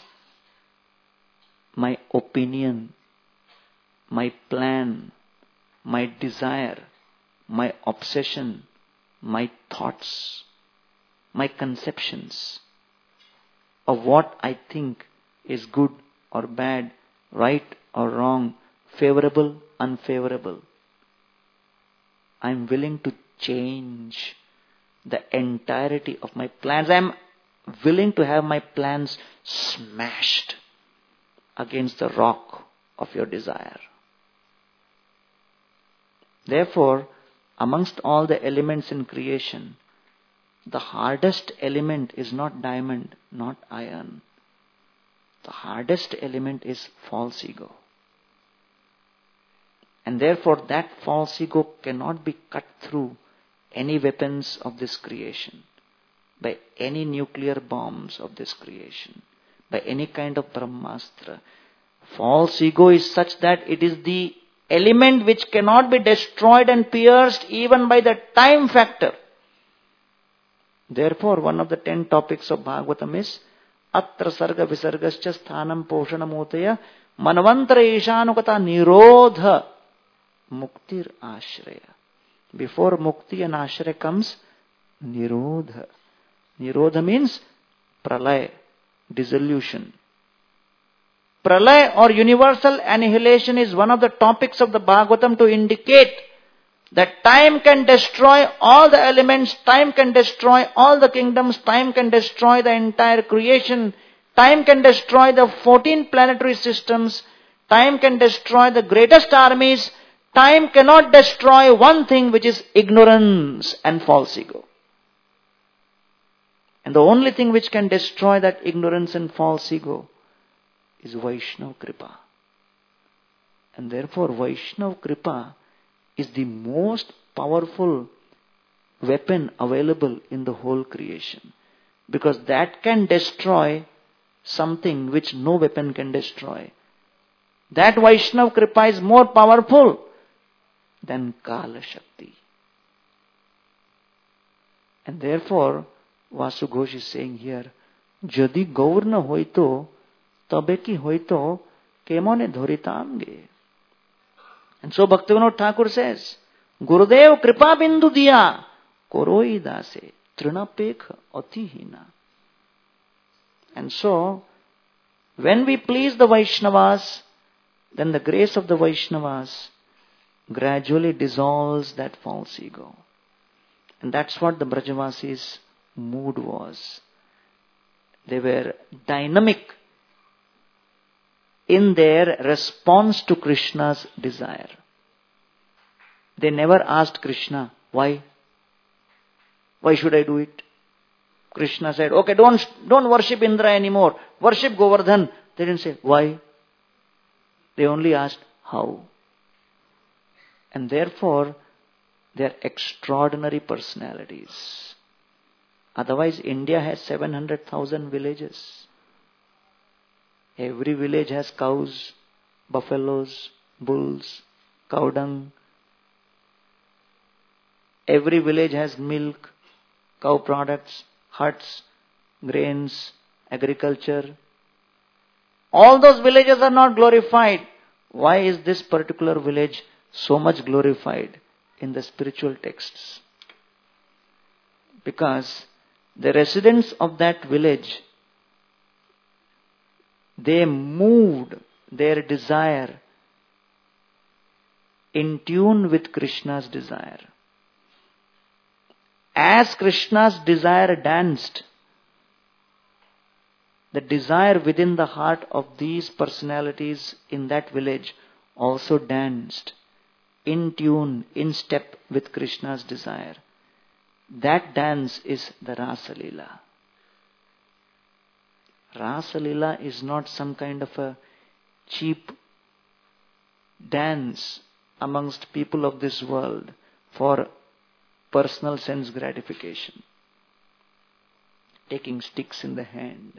my opinion, my plan, my desire, my obsession, my thoughts, my conceptions of what I think is good or bad, right or wrong, favorable, unfavorable. I am willing to change the entirety of my plans. I am willing to have my plans smashed against the rock of your desire. Therefore, amongst all the elements in creation, the hardest element is not diamond, not iron. The hardest element is false ego. And therefore that false ego cannot be cut through any weapons of this creation, by any nuclear bombs of this creation, by any kind of Brahmastra. False ego is such that it is the element which cannot be destroyed and pierced even by the time factor. Therefore, one of the ten topics of Bhagavatam is Atra Sarga Visargascha Sthanam Poshanamotaya Manavantara Ishanukata Nirodha Muktir Ashraya. Before Mukti and Ashraya comes Nirodha. Nirodha means Pralaya, dissolution. Pralaya or universal annihilation is one of the topics of the Bhagavatam to indicate that time can destroy all the elements, time can destroy all the kingdoms, time can destroy the entire creation, time can destroy the fourteen planetary systems, time can destroy the greatest armies, time cannot destroy one thing, which is ignorance and false ego. And the only thing which can destroy that ignorance and false ego is Vaishnava Kripa. And therefore Vaishnava Kripa is the most powerful weapon available in the whole creation. Because that can destroy something which no weapon can destroy. That Vaishnava Kripa is more powerful than Kala Shakti. And therefore, Vasu Ghosh is saying here, Jadi Gaur na hoito, tabe ki hoito, kemone dhoritamge. And so Bhaktivinoda Thakur says, Gurudev kripa bindu diya, koroi dase, trinapekha atihina. And so, when we please the Vaishnavas, then the grace of the Vaishnavas gradually dissolves that false ego. And that's what the Brajavasis' mood was. They were dynamic in their response to Krishna's desire. They never asked Krishna, why? Why should I do it? Krishna said, okay, don't, don't worship Indra anymore. Worship Govardhan. They didn't say, why? They only asked, how? And therefore, they are extraordinary personalities. Otherwise, India has seven hundred thousand villages. Every village has cows, buffaloes, bulls, cow dung. Every village has milk, cow products, huts, grains, agriculture. All those villages are not glorified. Why is this particular village so much glorified in the spiritual texts? Because the residents of that village, they moved their desire in tune with Krishna's desire. As Krishna's desire danced, the desire within the heart of these personalities in that village also danced. in tune, in step with Krishna's desire. That dance is the Rasa Leela. Rasa Leela is not some kind of a cheap dance amongst people of this world for personal sense gratification. Taking sticks in the hand.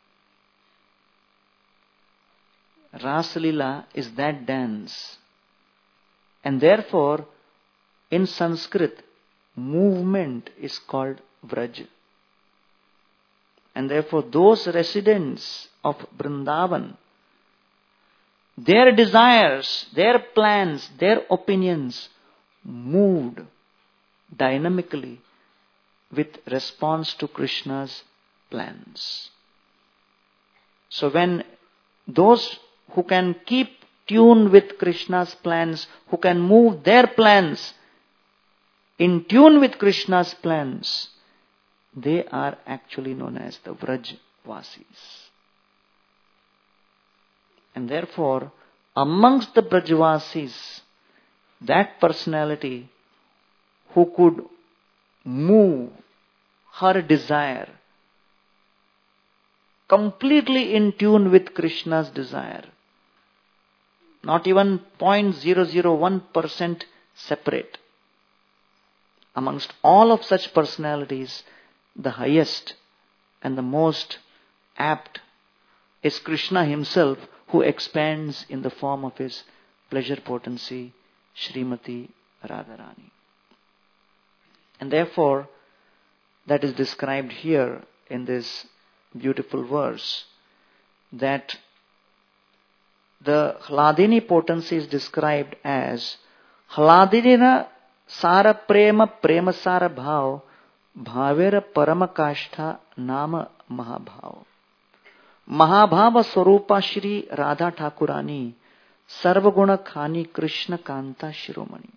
Rasa Leela is that dance. And therefore, in Sanskrit, movement is called Vraj. And therefore, those residents of Vrindavan, their desires, their plans, their opinions moved dynamically with response to Krishna's plans. So when those who can keep tune with Krishna's plans, who can move their plans in tune with Krishna's plans, they are actually known as the Vrajvasis. And therefore, amongst the Brajvasis, that personality who could move her desire completely in tune with Krishna's desire, not even zero point zero zero one percent separate. Amongst all of such personalities, the highest and the most apt is Krishna himself, who expands in the form of his pleasure potency, Srimati Radharani. And therefore, that is described here in this beautiful verse, that the Hladini potency is described as Hladinina Sara Prema Prema Sara Bhav Bhavera Paramakashtha Nama Mahabhav. Mahabhava Swarupa Shri Radha Thakurani Sarvaguna Khani Krishna Kanta Shiromani.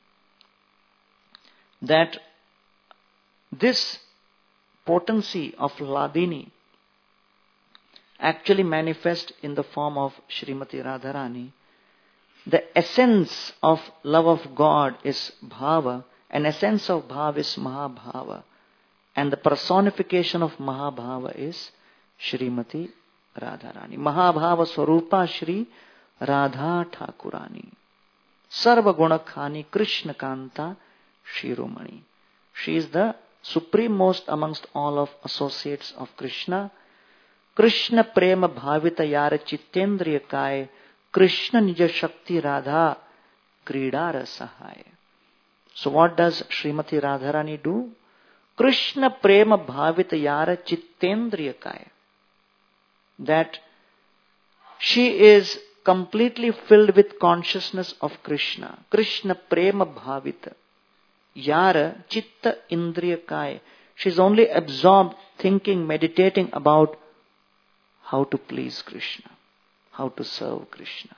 That this potency of Hladini actually manifests in the form of Srimati Radharani. The essence of love of God is Bhava, and essence of Bhava is Mahabhava, and the personification of Mahabhava is Srimati Radharani. Mahabhava Swarupa Shri Radha Thakurani Sarva Guna Khani Krishna Kanta Shiromani. She is the supreme most amongst all of associates of Krishna. Krishna Prema Bhavita Yara Chittendriya Kai Krishna Nija Shakti Radha Kridara Sahaya. So what does Srimati Radharani do? Krishna Prema Bhavita Yara Chittendriya Kai. That she is completely filled with consciousness of Krishna. Krishna Prema Bhavita Yara Chitta Indriya Kai. She is only absorbed, thinking, meditating about how to please Krishna, how to serve Krishna.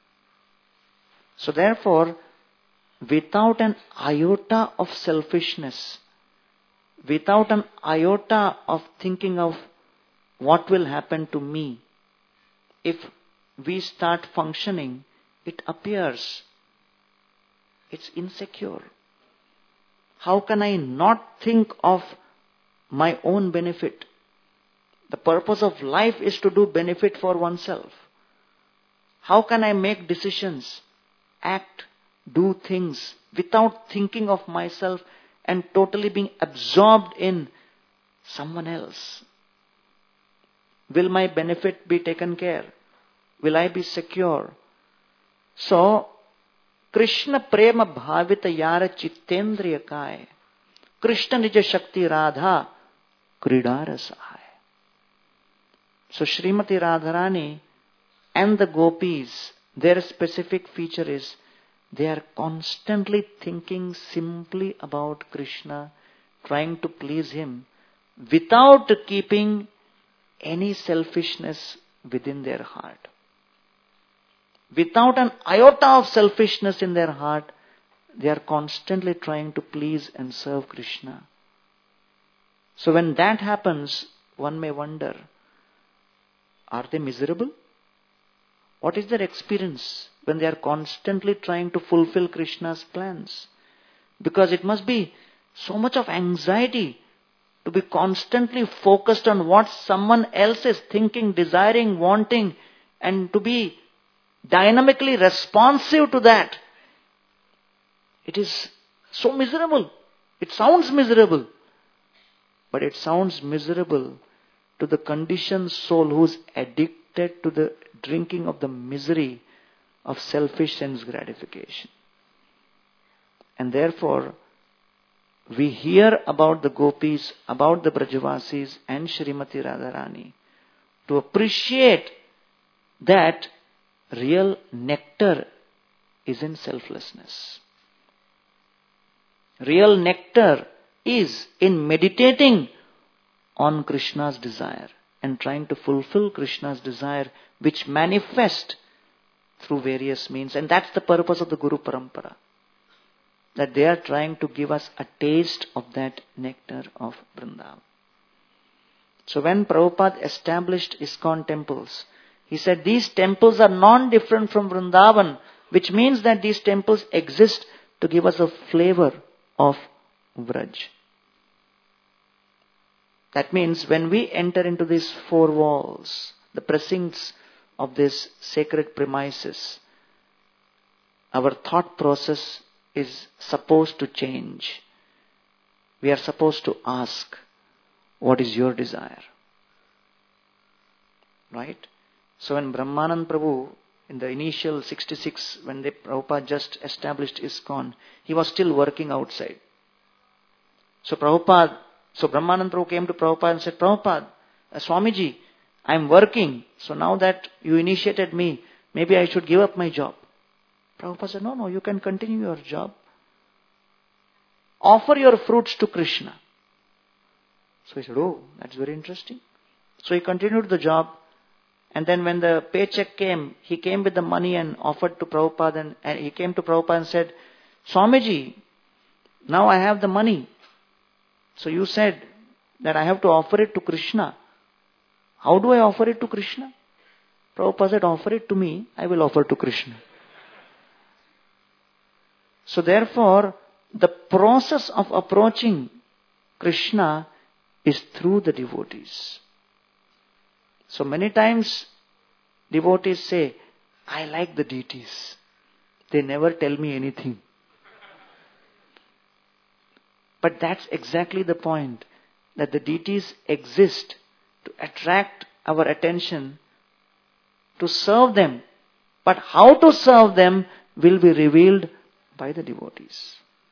So therefore, without an iota of selfishness, without an iota of thinking of what will happen to me, if we start functioning, it appears it's insecure. How can I not think of my own benefit? The purpose of life is to do benefit for oneself. How can I make decisions, act, do things without thinking of myself and totally being absorbed in someone else? Will my benefit be taken care? Will I be secure? So, Krishna Prema Bhavita Yara Chittendriya Kai Krishna Nija Shakti Radha Kridara Sahaya. So Srimati Radharani and the gopis, their specific feature is they are constantly thinking simply about Krishna, trying to please him without keeping any selfishness within their heart. Without an iota of selfishness in their heart, they are constantly trying to please and serve Krishna. So when that happens, one may wonder, are they miserable? What is their experience when they are constantly trying to fulfill Krishna's plans? Because it must be so much of anxiety to be constantly focused on what someone else is thinking, desiring, wanting, and to be dynamically responsive to that. It is so miserable. It sounds miserable. But it sounds miserable to the conditioned soul who is addicted to the drinking of the misery of selfish sense gratification. And therefore, we hear about the gopis, about the Brajavasis and Srimati Radharani to appreciate that real nectar is in selflessness. Real nectar is in meditating on Krishna's desire and trying to fulfill Krishna's desire, which manifest through various means. And that's the purpose of the Guru Parampara. That they are trying to give us a taste of that nectar of Vrindavan. So when Prabhupada established ISKCON temples, he said these temples are non-different from Vrindavan, which means that these temples exist to give us a flavor of Vraj. That means when we enter into these four walls, the precincts of these sacred premises, our thought process is supposed to change. We are supposed to ask, what is your desire? Right? So when Brahmanand Prabhu, in the initial sixty-six, when the Prabhupada just established ISKCON, he was still working outside. So Prabhupada, so Brahmanand Prabhu came to Prabhupada and said, Prabhupada, uh, Swamiji, I am working. So now that you initiated me, maybe I should give up my job. Prabhupada said, no, no, you can continue your job. Offer your fruits to Krishna. So he said, oh, that's very interesting. So he continued the job. And then when the paycheck came, he came with the money and offered to Prabhupada. And, and he came to Prabhupada and said, Swamiji, now I have the money. So you said that I have to offer it to Krishna. How do I offer it to Krishna? Prabhupada said, offer it to me, I will offer to Krishna. So therefore, the process of approaching Krishna is through the devotees. So many times devotees say, I like the deities. They never tell me anything. But that's exactly the point, that the deities exist to attract our attention, to serve them. But how to serve them will be revealed by the devotees.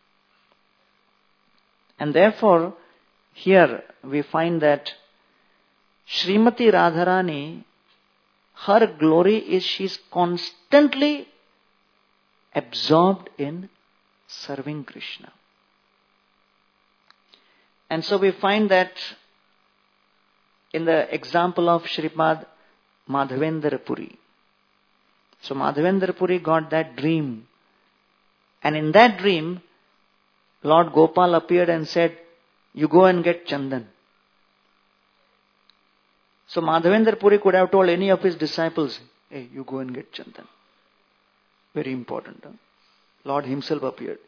And therefore, here we find that Srimati Radharani, her glory is she is constantly absorbed in serving Krishna. And so we find that in the example of Srimad Madhavendra Puri. So Madhavendra Puri got that dream. And in that dream, Lord Gopal appeared and said, you go and get Chandan. So Madhavendra Puri could have told any of his disciples, hey, you go and get Chandan. Very important. Huh? Lord himself appeared.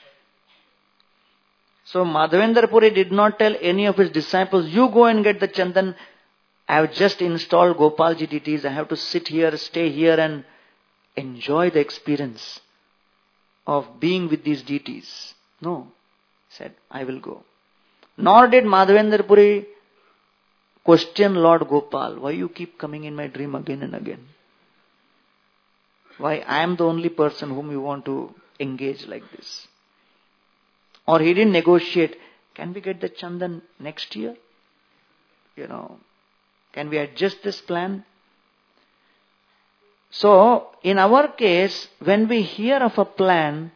So Madhavendra Puri did not tell any of his disciples, you go and get the Chandan. I have just installed Gopalji deities. I have to sit here, stay here and enjoy the experience of being with these deities. No. He said, I will go. Nor did Madhavendra Puri question Lord Gopal, why you keep coming in my dream again and again? Why I am the only person whom you want to engage like this? Or he didn't negotiate, can we get the Chandan next year? You know, can we adjust this plan? So, in our case, when we hear of a plan,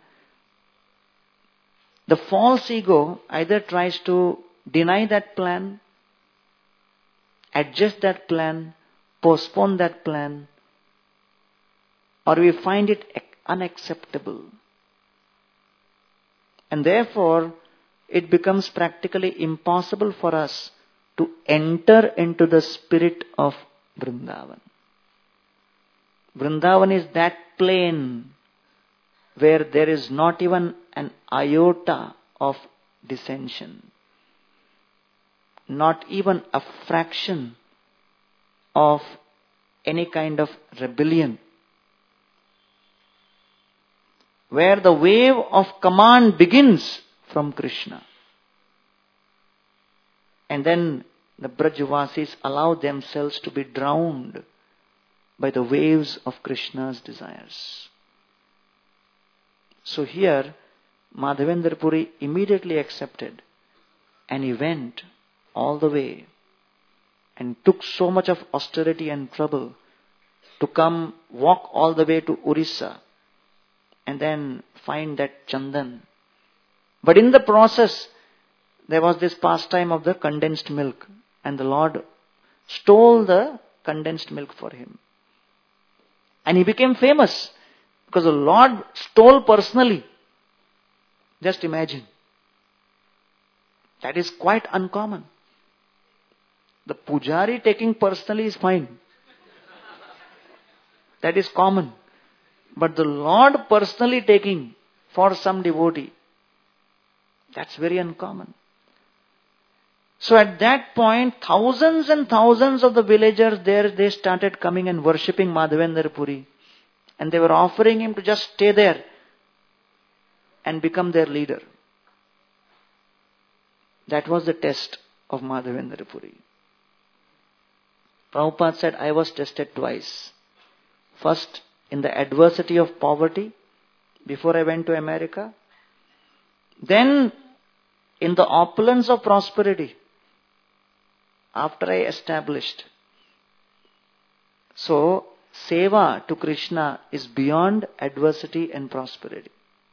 the false ego either tries to deny that plan, adjust that plan, postpone that plan, or we find it unacceptable. And therefore, it becomes practically impossible for us to enter into the spirit of Vrindavan. Vrindavan is that plain where there is not even an iota of dissension, not even a fraction of any kind of rebellion, where the wave of command begins from Krishna. And then the Brajavasis allow themselves to be drowned by the waves of Krishna's desires. So here, Madhavendra Puri immediately accepted, and he went all the way and took so much of austerity and trouble to come walk all the way to Orissa and then find that Chandan. But in the process, there was this pastime of the condensed milk, and the Lord stole the condensed milk for him. And he became famous because the Lord stole personally. Just imagine. That is quite uncommon. The pujari taking personally is fine. That is common. But the Lord personally taking for some devotee, that's very uncommon. So at that point, thousands and thousands of the villagers there, they started coming and worshipping Madhavendra Puri. And they were offering him to just stay there and become their leader. That was the test of Madhavendra Puri. Prabhupada said, I was tested twice. First, in the adversity of poverty, before I went to America. Then, in the opulence of prosperity, after I established. So, seva to Krishna is beyond adversity and prosperity.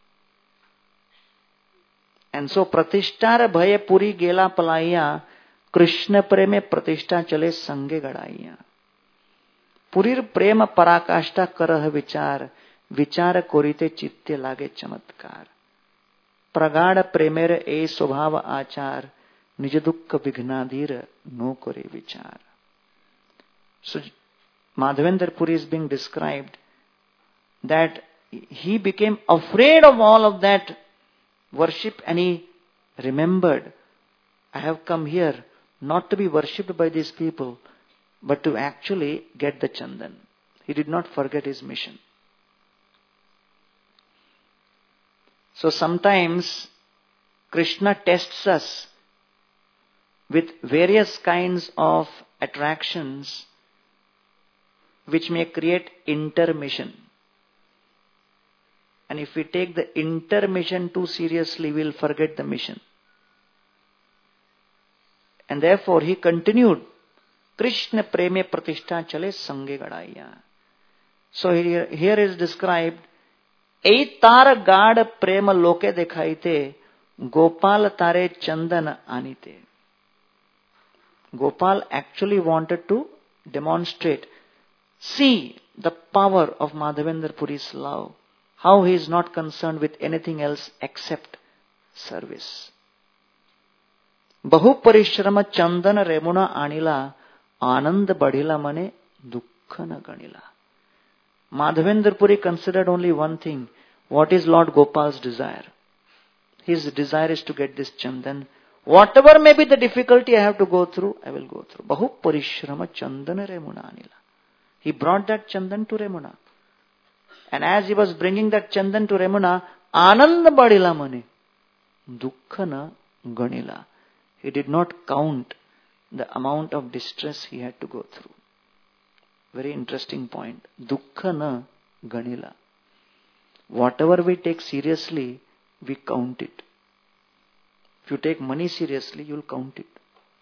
And so, pratishtara bhaya puri gela palaiya, Krishna preme pratishtha chale sange gadaiya. Purir prema parakashta karah vichar, vichar korite chitte lage chamatkar. Pragada premere e swabhava achar, nijadukka vignadir no kore vichar. So, Madhavendra Puri is being described that he became afraid of all of that worship, and he remembered, I have come here not to be worshipped by these people, but to actually get the Chandan. He did not forget his mission. So sometimes Krishna tests us with various kinds of attractions which may create intermission. And if we take the intermission too seriously, we'll forget the mission. And therefore he continued, Krishna preme pratishtha chale sange gadaiya. So here, here is described, Ei tar gad prema loke dekhaite, Gopal tare chandan anite. Gopal actually wanted to demonstrate, see the power of Madhavendra Puri's love, how he is not concerned with anything else except service. Bahu parishrama chandana remuna anila, anand badhila mane dukkha na ganila. Madhavendra Puri considered only one thing. What is Lord Gopal's desire? His desire is to get this Chandan. Whatever may be the difficulty I have to go through, I will go through. Bahu parishrama chandana remuna anila. He brought that Chandan to Remuna. And as he was bringing that Chandan to Remuna, Ananda badila mane, dukkha na ganila. He did not count the amount of distress he had to go through. Very interesting point. Dukkha na ganila. Whatever we take seriously, we count it. If you take money seriously, you will count it.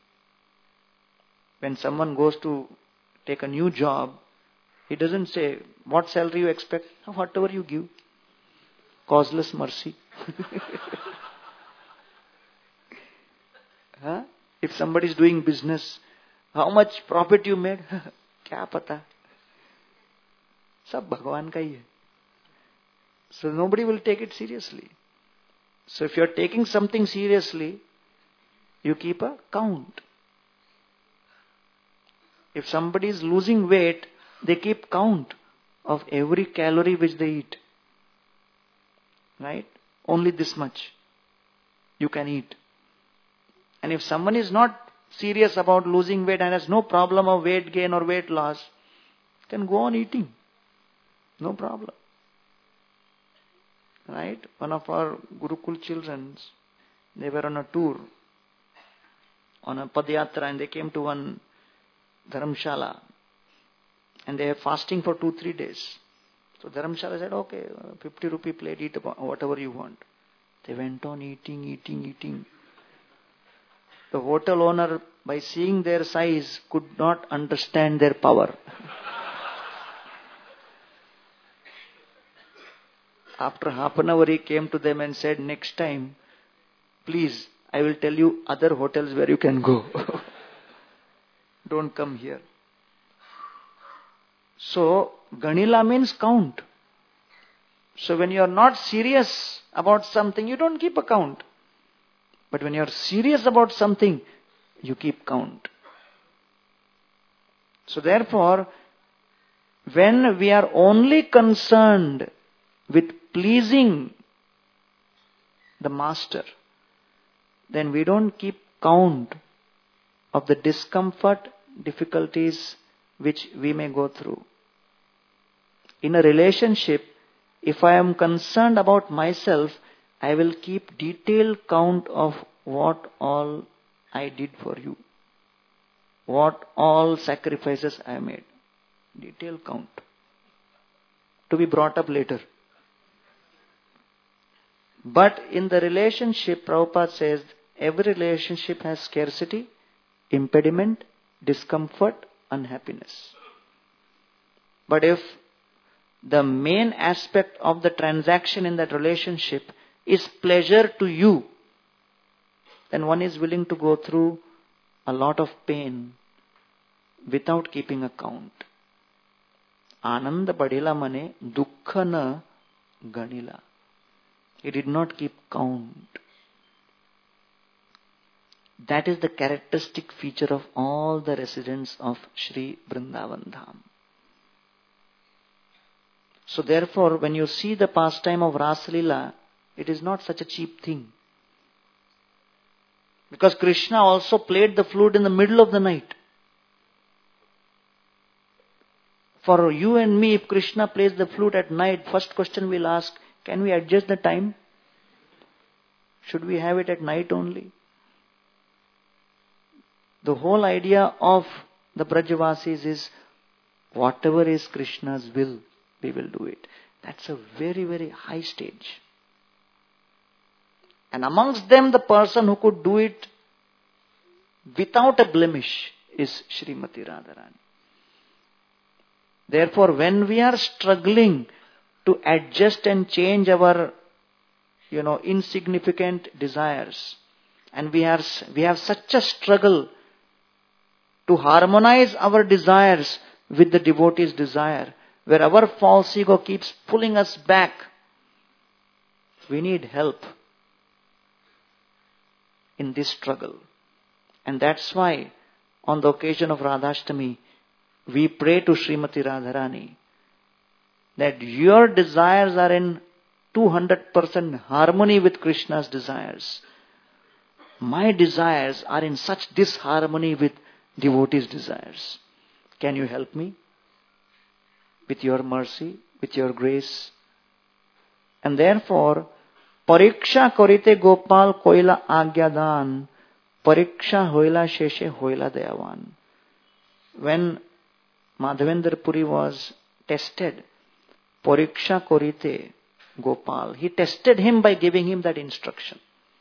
When someone goes to take a new job, he doesn't say, what salary you expect? Whatever you give. Causeless mercy. huh? If somebody is doing business, how much profit you made? Kya pata? Sab Bhagavan ka hi hai. So nobody will take it seriously. So if you are taking something seriously, you keep a count. If somebody is losing weight, they keep count. of every calorie which they eat. Right? Only this much you can eat. And if someone is not serious about losing weight and has no problem of weight gain or weight loss, can go on eating. No problem. Right? One of our Gurukul children, they were on a tour, on a Padyatra, and they came to one Dharamshala. And they are fasting for two, three days. So Dharamshala said, okay, fifty rupee plate, eat whatever you want. They went on eating, eating, eating. The hotel owner, by seeing their size, could not understand their power. After half an hour, he came to them and said, next time, please, I will tell you other hotels where you can go. Don't come here. So, Ganila means count. So when you are not serious about something, you don't keep account. But when you are serious about something, you keep count. So therefore, when we are only concerned with pleasing the master, then we don't keep count of the discomfort, difficulties which we may go through. In a relationship, if I am concerned about myself, I will keep detailed count of what all I did for you. What all sacrifices I made. Detailed count. To be brought up later. But in the relationship, Prabhupada says, every relationship has scarcity, impediment, discomfort, unhappiness. But if the main aspect of the transaction in that relationship is pleasure to you, then one is willing to go through a lot of pain without keeping account. Ananda badila mane dukkha na ganila. He did not keep count. That is the characteristic feature of all the residents of Sri Vrindavan Dham. So therefore, when you see the pastime of Rasa Leela, it is not such a cheap thing. Because Krishna also played the flute in the middle of the night. For you and me, if Krishna plays the flute at night, first question we'll ask, can we adjust the time? Should we have it at night only? The whole idea of the Brajavasis is, whatever is Krishna's will, we will do it. That's a very, very high stage. And amongst them, the person who could do it without a blemish is Srimati Radharani. Therefore, when we are struggling to adjust and change our, you know, insignificant desires, and we are we have such a struggle to harmonize our desires with the devotee's desire, where our false ego keeps pulling us back, we need help in this struggle. And that's why on the occasion of Radhashtami, we pray to Srimati Radharani that your desires are in two hundred percent harmony with Krishna's desires. My desires are in such disharmony with devotees' desires. Can you help me? With your mercy, with your grace. And therefore, Pariksha korite Gopal koila agyadan, Pariksha hoila sheshe hoila dayavan. When Madhavendra Puri was tested, Pariksha korite Gopal, he tested him by giving him that instruction.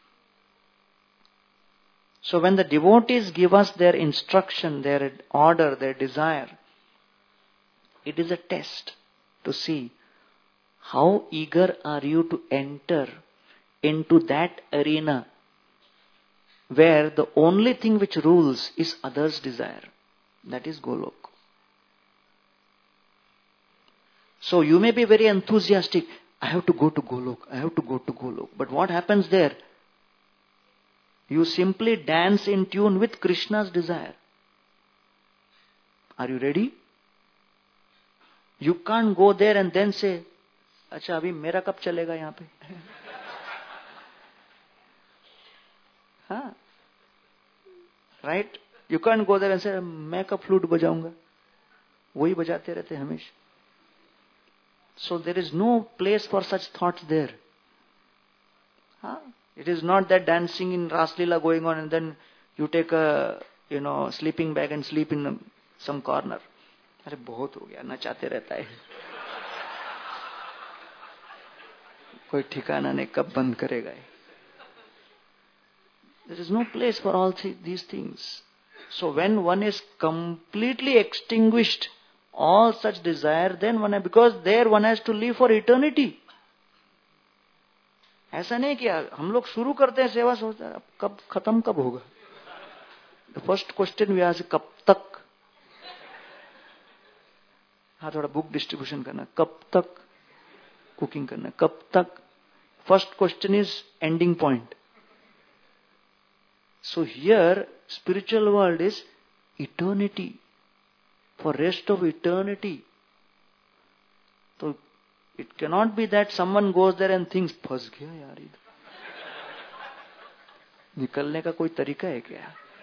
So when the devotees give us their instruction, their order, their desire, it is a test to see how eager are you to enter into that arena where the only thing which rules is others' desire. That is Golok. So you may be very enthusiastic. I have to go to Golok. I have to go to Golok. But what happens there? You simply dance in tune with Krishna's desire. Are you ready? You can't go there and then say, अच्छा अभी मेरा कब चलेगा यहाँ पे? हाँ, right? You can't go there and say, मैं कब flute बजाऊंगा? वही बजाते रहते हमेशा. So there is no place for such thoughts there. Huh? It is not that dancing in Ras Leela going on and then you take a, you know, sleeping bag and sleep in some corner. अरे बहुत हो गया, नचाते रहता है. कोई ठिकाना नहीं कब बंद करेगा. There is no place for all th- these things. So when one is completely extinguished all such desire, then one, because there one has to live for eternity. ऐसा नहीं कि हम लोग शुरू करते हैं सेवा, सोचते हैं कब खत्म कब होगा. The first question we ask, कब तक. हाँ, थोड़ा बुक डिस्ट्रीब्यूशन करना, कब तक कुकिंग करना, कब तक. First question is ending point. So here spiritual world is eternity, for rest of eternity. So it cannot be that someone goes there and thinks फंस गया यार इधर, निकलने का कोई तरीका है क्या?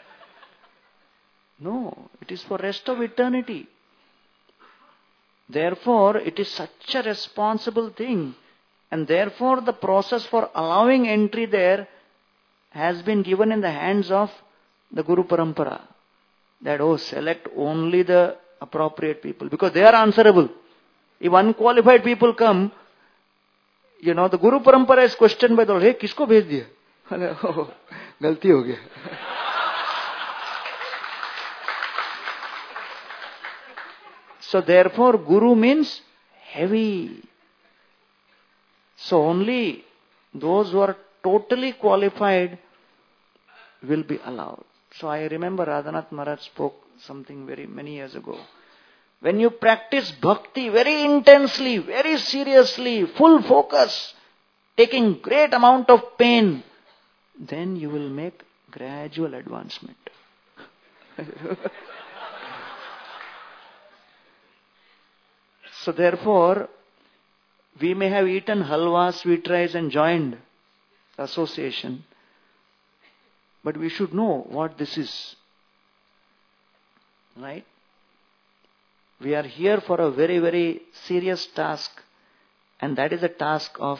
No, it is for rest of eternity. Therefore, it is such a responsible thing, and therefore the process for allowing entry there has been given in the hands of the Guru Parampara. That, oh, select only the appropriate people, because they are answerable. If unqualified people come, you know, the Guru Parampara is questioned by the Lord, hey, kisko bhej diya? Oh, galti ho gaya. So therefore, Guru means heavy. So only those who are totally qualified will be allowed. So I remember Radhanath Maharaj spoke something very many years ago. When you practice bhakti very intensely, very seriously, full focus, taking great amount of pain, then you will make gradual advancement. So therefore, we may have eaten halwa, sweet rice and joined the association, but we should know what this is. Right? We are here for a very, very serious task, and that is the task of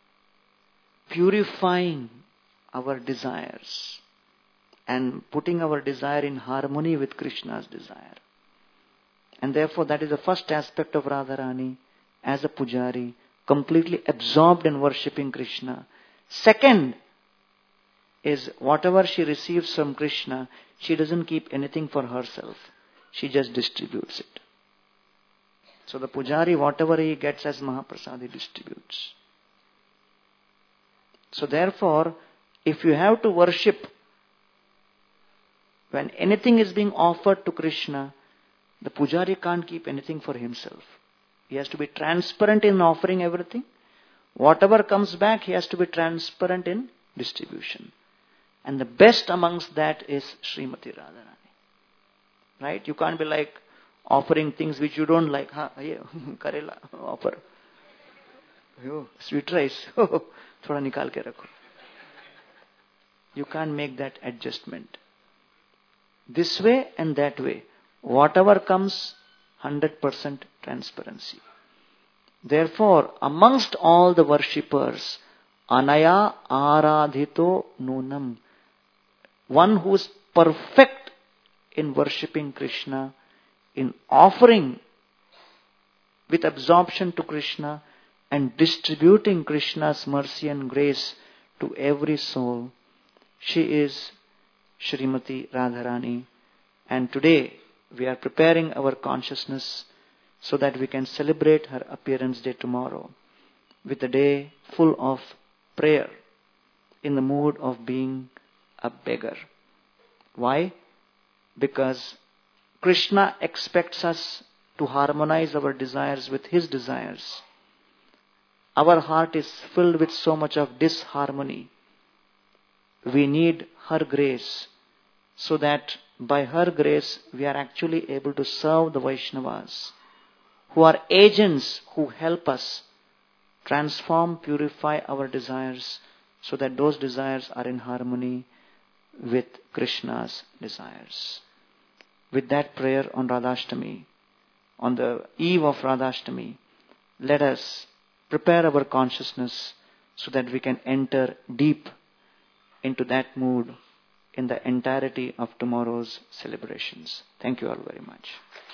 purifying our desires and putting our desire in harmony with Krishna's desire. And therefore that is the first aspect of Radharani as a pujari, completely absorbed in worshipping Krishna. Second is whatever she receives from Krishna, she doesn't keep anything for herself. She just distributes it. So the pujari, whatever he gets as Mahaprasad, he distributes. So therefore, if you have to worship, when anything is being offered to Krishna, the pujari can't keep anything for himself. He has to be transparent in offering everything. Whatever comes back, he has to be transparent in distribution. And the best amongst that is Srimati Radharani. Right? You can't be like offering things which you don't like. Ha, yeah, Karela, offer. Oh, sweet rice. Oh, thoda nikal ke rakho. You can't make that adjustment. This way and that way. Whatever comes, one hundred percent transparency. Therefore, amongst all the worshippers, Anaya Aradhito Nunam, one who is perfect in worshipping Krishna, in offering with absorption to Krishna and distributing Krishna's mercy and grace to every soul, she is Srimati Radharani. And today, we are preparing our consciousness so that we can celebrate her appearance day tomorrow with a day full of prayer, in the mood of being a beggar. Why? Because Krishna expects us to harmonize our desires with his desires. Our heart is filled with so much of disharmony. We need her grace, so that by her grace we are actually able to serve the Vaishnavas who are agents who help us transform, purify our desires so that those desires are in harmony with Krishna's desires. With that prayer on Radhashtami, on the eve of Radhashtami, let us prepare our consciousness so that we can enter deep into that mood in the entirety of tomorrow's celebrations. Thank you all very much.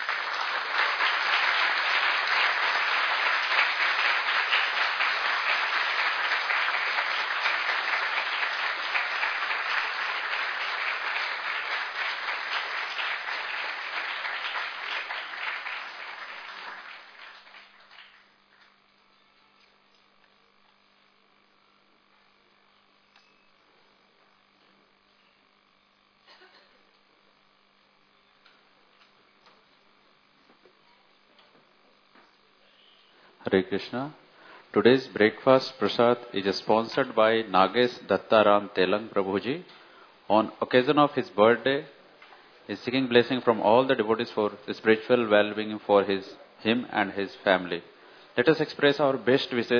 Hare Krishna. Today's breakfast prasad is sponsored by Nagesh Dattaram Telang Prabhuji. On occasion of his birthday, he is seeking blessing from all the devotees for the spiritual well-being for his him and his family. Let us express our best wishes